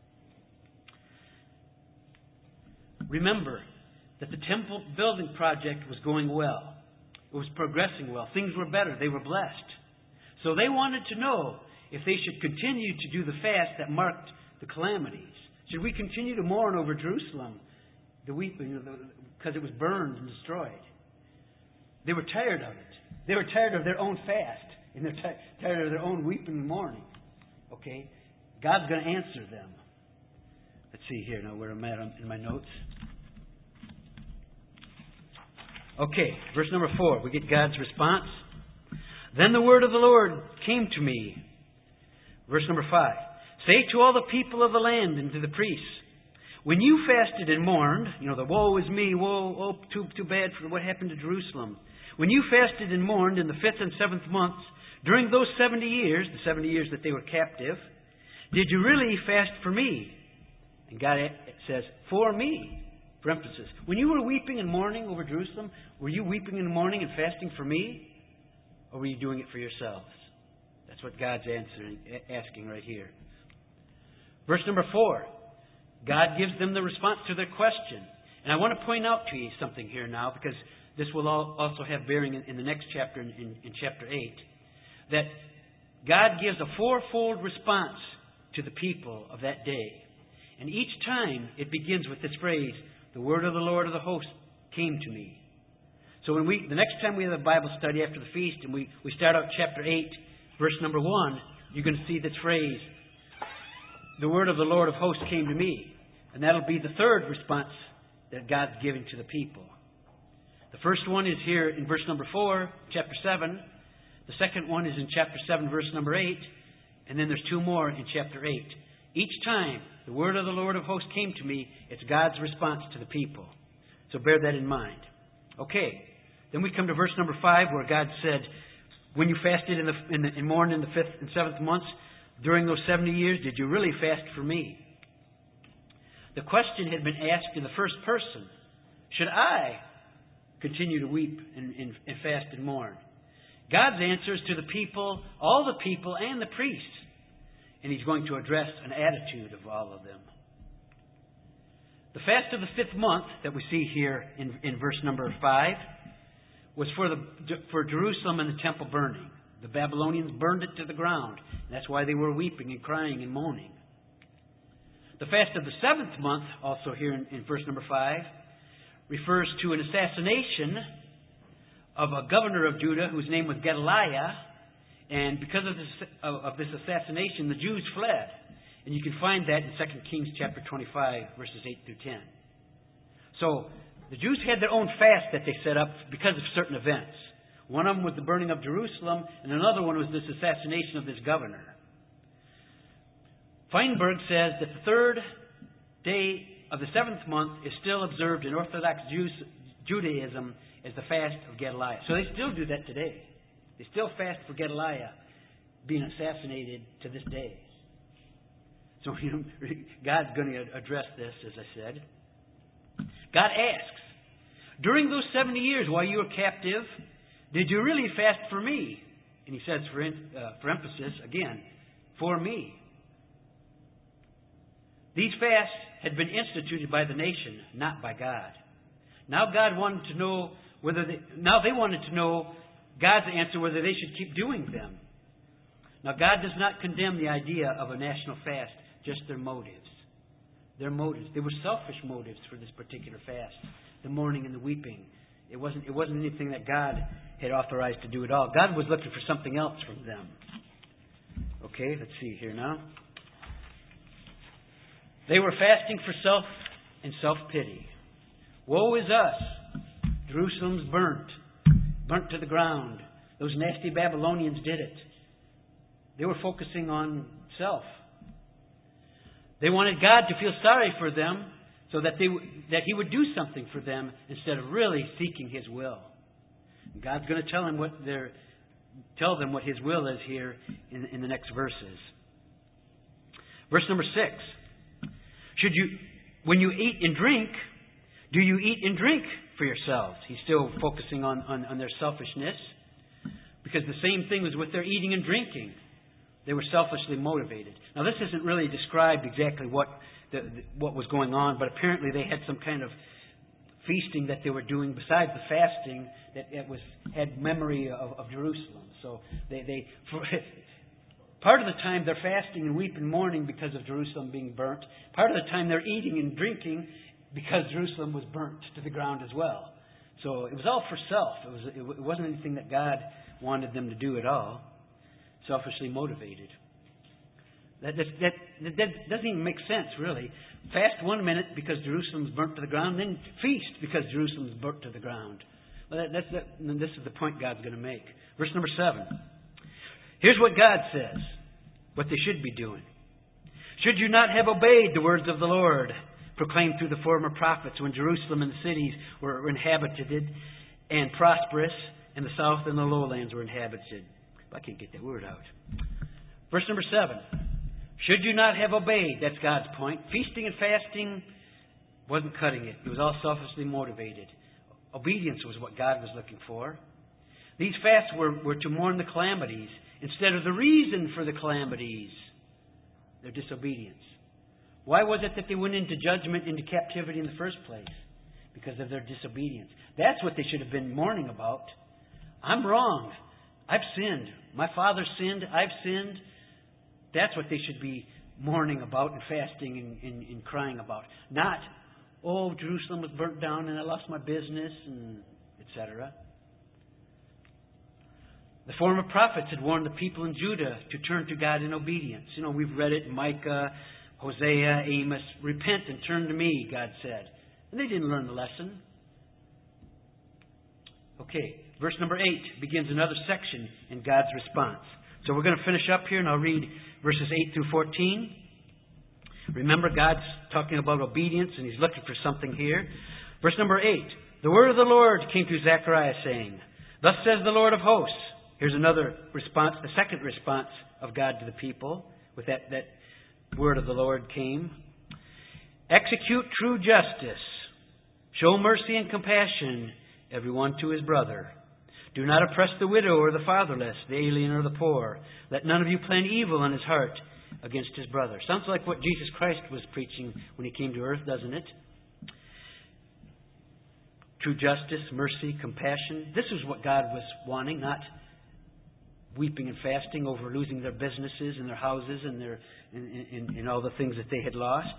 Remember that the temple building project was going well. It was progressing well. Things were better. They were blessed. So they wanted to know if they should continue to do the fast that marked the calamities. Should we continue to mourn over Jerusalem, the weeping, because it was burned and destroyed? They were tired of it. They were tired of their own fast, and they're t- tired of their own weeping and mourning. Okay? God's going to answer them. Let's see here now where I'm at in my notes. Okay, verse number four. We get God's response. Then the word of the Lord came to me. Verse number five. Say to all the people of the land and to the priests, when you fasted and mourned, you know, the woe is me, woe, oh, too, too bad for what happened to Jerusalem. When you fasted and mourned in the fifth and seventh months, during those seventy years, the seventy years that they were captive, did you really fast for me? And God says, for me, for emphasis. When you were weeping and mourning over Jerusalem, were you weeping and mourning and fasting for me? Or were you doing it for yourselves? That's what God's answering, asking right here. Verse number four, God gives them the response to their question. And I want to point out to you something here now, because this will also have bearing in the next chapter, in, in, in chapter eight, that God gives a fourfold response to the people of that day. And each time it begins with this phrase, the word of the Lord of the hosts came to me. So when we, the next time we have a Bible study after the feast, and we, we start out chapter eight, verse number one, you're going to see this phrase, the word of the Lord of hosts came to me. And that'll be the third response that God's giving to the people. The first one is here in verse number four, chapter seven. The second one is in chapter seven, verse number eight. And then there's two more in chapter eight. Each time the word of the Lord of hosts came to me, it's God's response to the people. So bear that in mind. Okay. Then we come to verse number five, where God said, when you fasted in the, in the in mourned in the fifth and seventh months, during those seventy years, did you really fast for me? The question had been asked in the first person. Should I continue to weep and, and, and fast and mourn? God's answer is to the people, all the people and the priests. And He's going to address an attitude of all of them. The fast of the fifth month that we see here in, in verse number five was for the for Jerusalem and the temple burning. The Babylonians burned it to the ground. That's why they were weeping and crying and moaning. The fast of the seventh month, also here in, in verse number five, refers to an assassination of a governor of Judah whose name was Gedaliah. And because of this, of, of this assassination, the Jews fled. And you can find that in Second Kings chapter twenty-five, verses eight through ten. So the Jews had their own fast that they set up because of certain events. One of them was the burning of Jerusalem, and another one was this assassination of this governor. Feinberg says that the third day of the seventh month is still observed in Orthodox Jews, Judaism as the fast of Gedaliah. So they still do that today. They still fast for Gedaliah being assassinated to this day. So you know, God's going to address this, as I said. God asks, during those seventy years while you were captive, did you really fast for me? And He says, for, uh, for emphasis, again, for me. These fasts had been instituted by the nation, not by God. Now God wanted to know whether they, now they wanted to know God's answer whether they should keep doing them. Now God does not condemn the idea of a national fast, just their motives. Their motives. They were selfish motives for this particular fast. The mourning and the weeping. It wasn't, it wasn't anything that God had authorized to do at all. God was looking for something else from them. Okay, let's see here now. They were fasting for self and self-pity. Woe is us! Jerusalem's burnt. Burnt to the ground. Those nasty Babylonians did it. They were focusing on self. They wanted God to feel sorry for them so that they that He would do something for them instead of really seeking His will. And God's going to tell them what their tell them what His will is here in, in the next verses. Verse number six. Should you, when you eat and drink, do you eat and drink for yourselves? He's still focusing on, on, on their selfishness, because the same thing was with their eating and drinking. They were selfishly motivated. Now, this isn't really described exactly what the, the, what was going on, but apparently they had some kind of feasting that they were doing besides the fasting that it was had memory of, of Jerusalem. So they, they for, part of the time they're fasting and weeping and mourning because of Jerusalem being burnt. Part of the time they're eating and drinking because Jerusalem was burnt to the ground as well. So it was all for self. It was it wasn't anything that God wanted them to do at all. Selfishly motivated. That, that, that, that doesn't even make sense, really. Fast one minute because Jerusalem's burnt to the ground, then feast because Jerusalem's burnt to the ground. Well, that, that's that, and this is the point God's going to make. Verse number seven. Here's what God says, what they should be doing. Should you not have obeyed the words of the Lord, proclaimed through the former prophets, when Jerusalem and the cities were inhabited and prosperous, and the south and the lowlands were inhabited? I can't get that word out. Verse number seven. Should you not have obeyed? That's God's point. Feasting and fasting wasn't cutting it. It was all selfishly motivated. Obedience was what God was looking for. These fasts were, were to mourn the calamities instead of the reason for the calamities, their disobedience. Why was it that they went into judgment, into captivity in the first place? Because of their disobedience. That's what they should have been mourning about. I'm wrong. I've sinned. My father sinned. I've sinned. That's what they should be mourning about and fasting and, and, and crying about. Not, oh, Jerusalem was burnt down and I lost my business, and et cetera. The former prophets had warned the people in Judah to turn to God in obedience. You know, we've read it in Micah, Hosea, Amos. Repent and turn to me, God said. And they didn't learn the lesson. Okay, verse number eight begins another section in God's response. So we're going to finish up here, and I'll read verses eight through fourteen. Remember, God's talking about obedience, and He's looking for something here. Verse number eight. The word of the Lord came to Zechariah, saying, Thus says the Lord of hosts. Here's another response, the second response of God to the people, with that, that word of the Lord came. Execute true justice. Show mercy and compassion, everyone to his brother. Do not oppress the widow or the fatherless, the alien or the poor. Let none of you plan evil in his heart against his brother. Sounds like what Jesus Christ was preaching when He came to earth, doesn't it? True justice, mercy, compassion. This is what God was wanting, not weeping and fasting over losing their businesses and their houses and their and, and, and all the things that they had lost.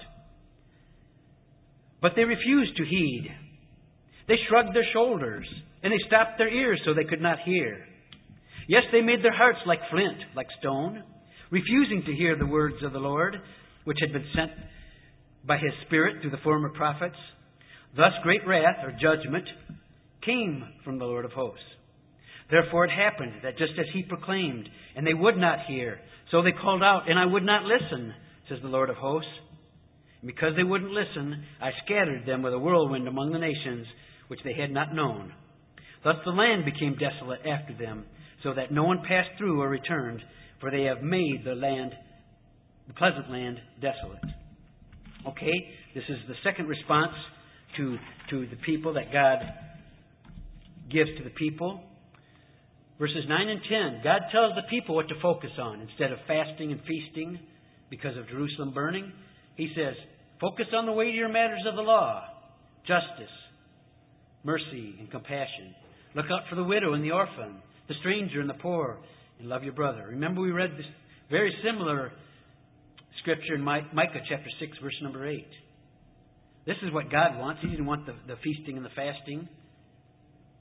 But they refused to heed. They shrugged their shoulders, and they stopped their ears so they could not hear. Yes, they made their hearts like flint, like stone, refusing to hear the words of the Lord, which had been sent by His Spirit through the former prophets. Thus great wrath, or judgment, came from the Lord of hosts. Therefore it happened that just as He proclaimed, and they would not hear, so they called out, and I would not listen, says the Lord of hosts. And because they wouldn't listen, I scattered them with a whirlwind among the nations, which they had not known. Thus the land became desolate after them, so that no one passed through or returned, for they have made the land, the pleasant land, desolate. Okay, this is the second response to, to the people that God gives to the people. Verses nine and ten, God tells the people what to focus on. Instead of fasting and feasting because of Jerusalem burning, He says, focus on the weightier matters of the law, justice, mercy, and compassion. Look out for the widow and the orphan, the stranger and the poor, and love your brother. Remember, we read this very similar scripture in Micah chapter six, verse number eight. This is what God wants. He didn't want the, the feasting and the fasting.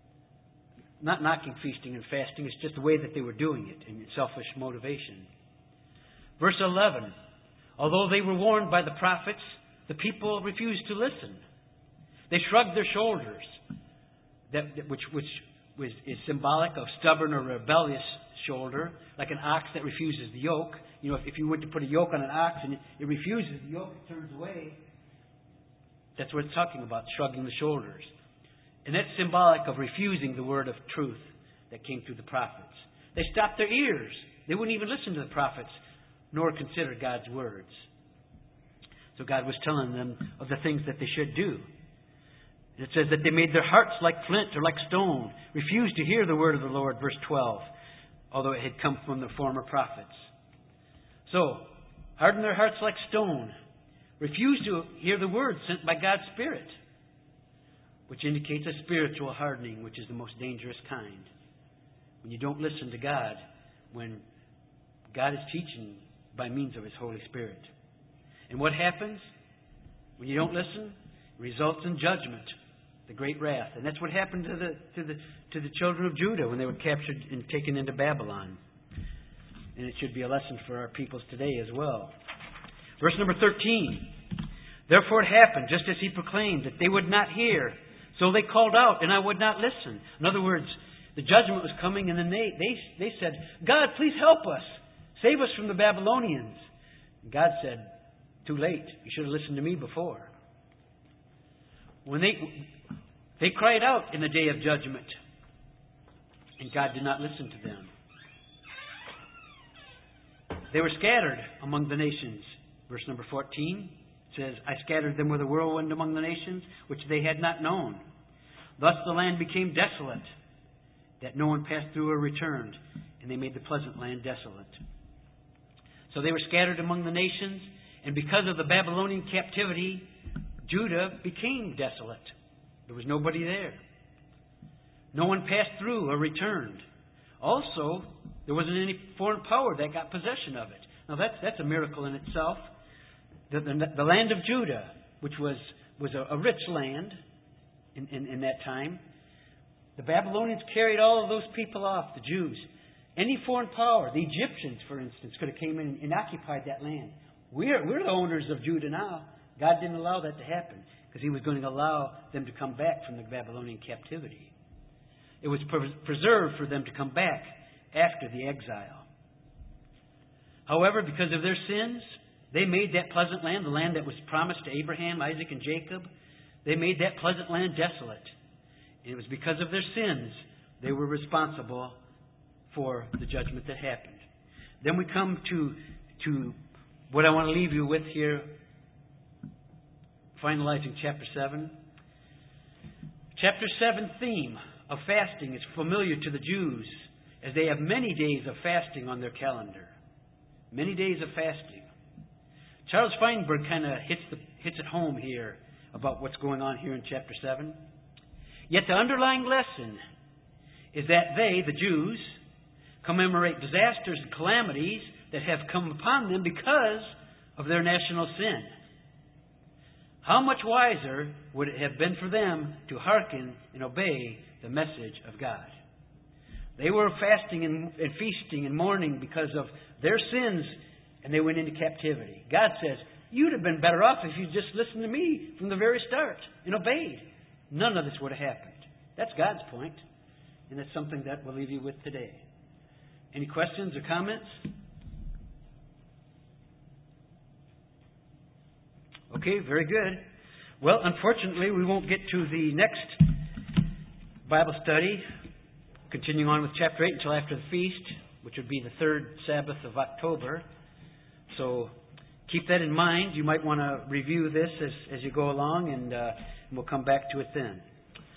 not knocking feasting and fasting. It's just the way that they were doing it in selfish motivation. Verse eleven. Although they were warned by the prophets, the people refused to listen. They shrugged their shoulders, that, which, which was, is symbolic of stubborn or rebellious shoulder, like an ox that refuses the yoke. You know, if, if you went to put a yoke on an ox and it, it refuses the yoke, it turns away. That's what it's talking about, shrugging the shoulders. And that's symbolic of refusing the word of truth that came through the prophets. They stopped their ears. They wouldn't even listen to the prophets, nor consider God's words. So God was telling them of the things that they should do. It says that they made their hearts like flint or like stone, refused to hear the word of the Lord, verse twelve, although it had come from the former prophets. So, harden their hearts like stone, refused to hear the word sent by God's Spirit, which indicates a spiritual hardening, which is the most dangerous kind. When you don't listen to God, when God is teaching by means of His Holy Spirit. And what happens when you don't listen? It results in judgment, the great wrath. And that's what happened to the to the to the children of Judah when they were captured and taken into Babylon. And it should be a lesson for our peoples today as well. Verse number thirteen. Therefore it happened, just as he proclaimed, that they would not hear. So they called out, and I would not listen. In other words, the judgment was coming, and then they they, they said, God, please help us. Save us from the Babylonians. And God said, too late. You should have listened to me before. When they they cried out in the day of judgment, and God did not listen to them. They were scattered among the nations. Verse number fourteen says, I scattered them with a whirlwind among the nations, which they had not known. Thus the land became desolate, that no one passed through or returned, and they made the pleasant land desolate. So they were scattered among the nations, and because of the Babylonian captivity, Judah became desolate. There was nobody there. No one passed through or returned. Also, there wasn't any foreign power that got possession of it. Now that's that's a miracle in itself. The, the, the land of Judah, which was, was a, a rich land in, in, in that time, the Babylonians carried all of those people off, the Jews. Any foreign power, the Egyptians, for instance, could have came in and occupied that land. We're, we're the owners of Judah now. God didn't allow that to happen because He was going to allow them to come back from the Babylonian captivity. It was pre- preserved for them to come back after the exile. However, because of their sins, they made that pleasant land, the land that was promised to Abraham, Isaac, and Jacob, they made that pleasant land desolate. And it was because of their sins they were responsible for the judgment that happened. Then we come to, to what I want to leave you with here, finalizing chapter seven. Chapter seven theme of fasting is familiar to the Jews, as they have many days of fasting on their calendar. Many days of fasting. Charles Feinberg kind of hits the hits it home here about what's going on here in chapter seven. Yet the underlying lesson is that they, the Jews, commemorate disasters and calamities that have come upon them because of their national sin. How much wiser would it have been for them to hearken and obey the message of God? They were fasting and, and feasting and mourning because of their sins, and they went into captivity. God says, you'd have been better off if you just listened to me from the very start and obeyed. None of this would have happened. That's God's point, and that's something that we'll leave you with today. Any questions or comments? Okay, very good. Well, unfortunately, we won't get to the next Bible study, continuing on with chapter eight until after the feast, which would be the third Sabbath of October. So keep that in mind. You might want to review this as, as you go along, and, uh, and we'll come back to it then.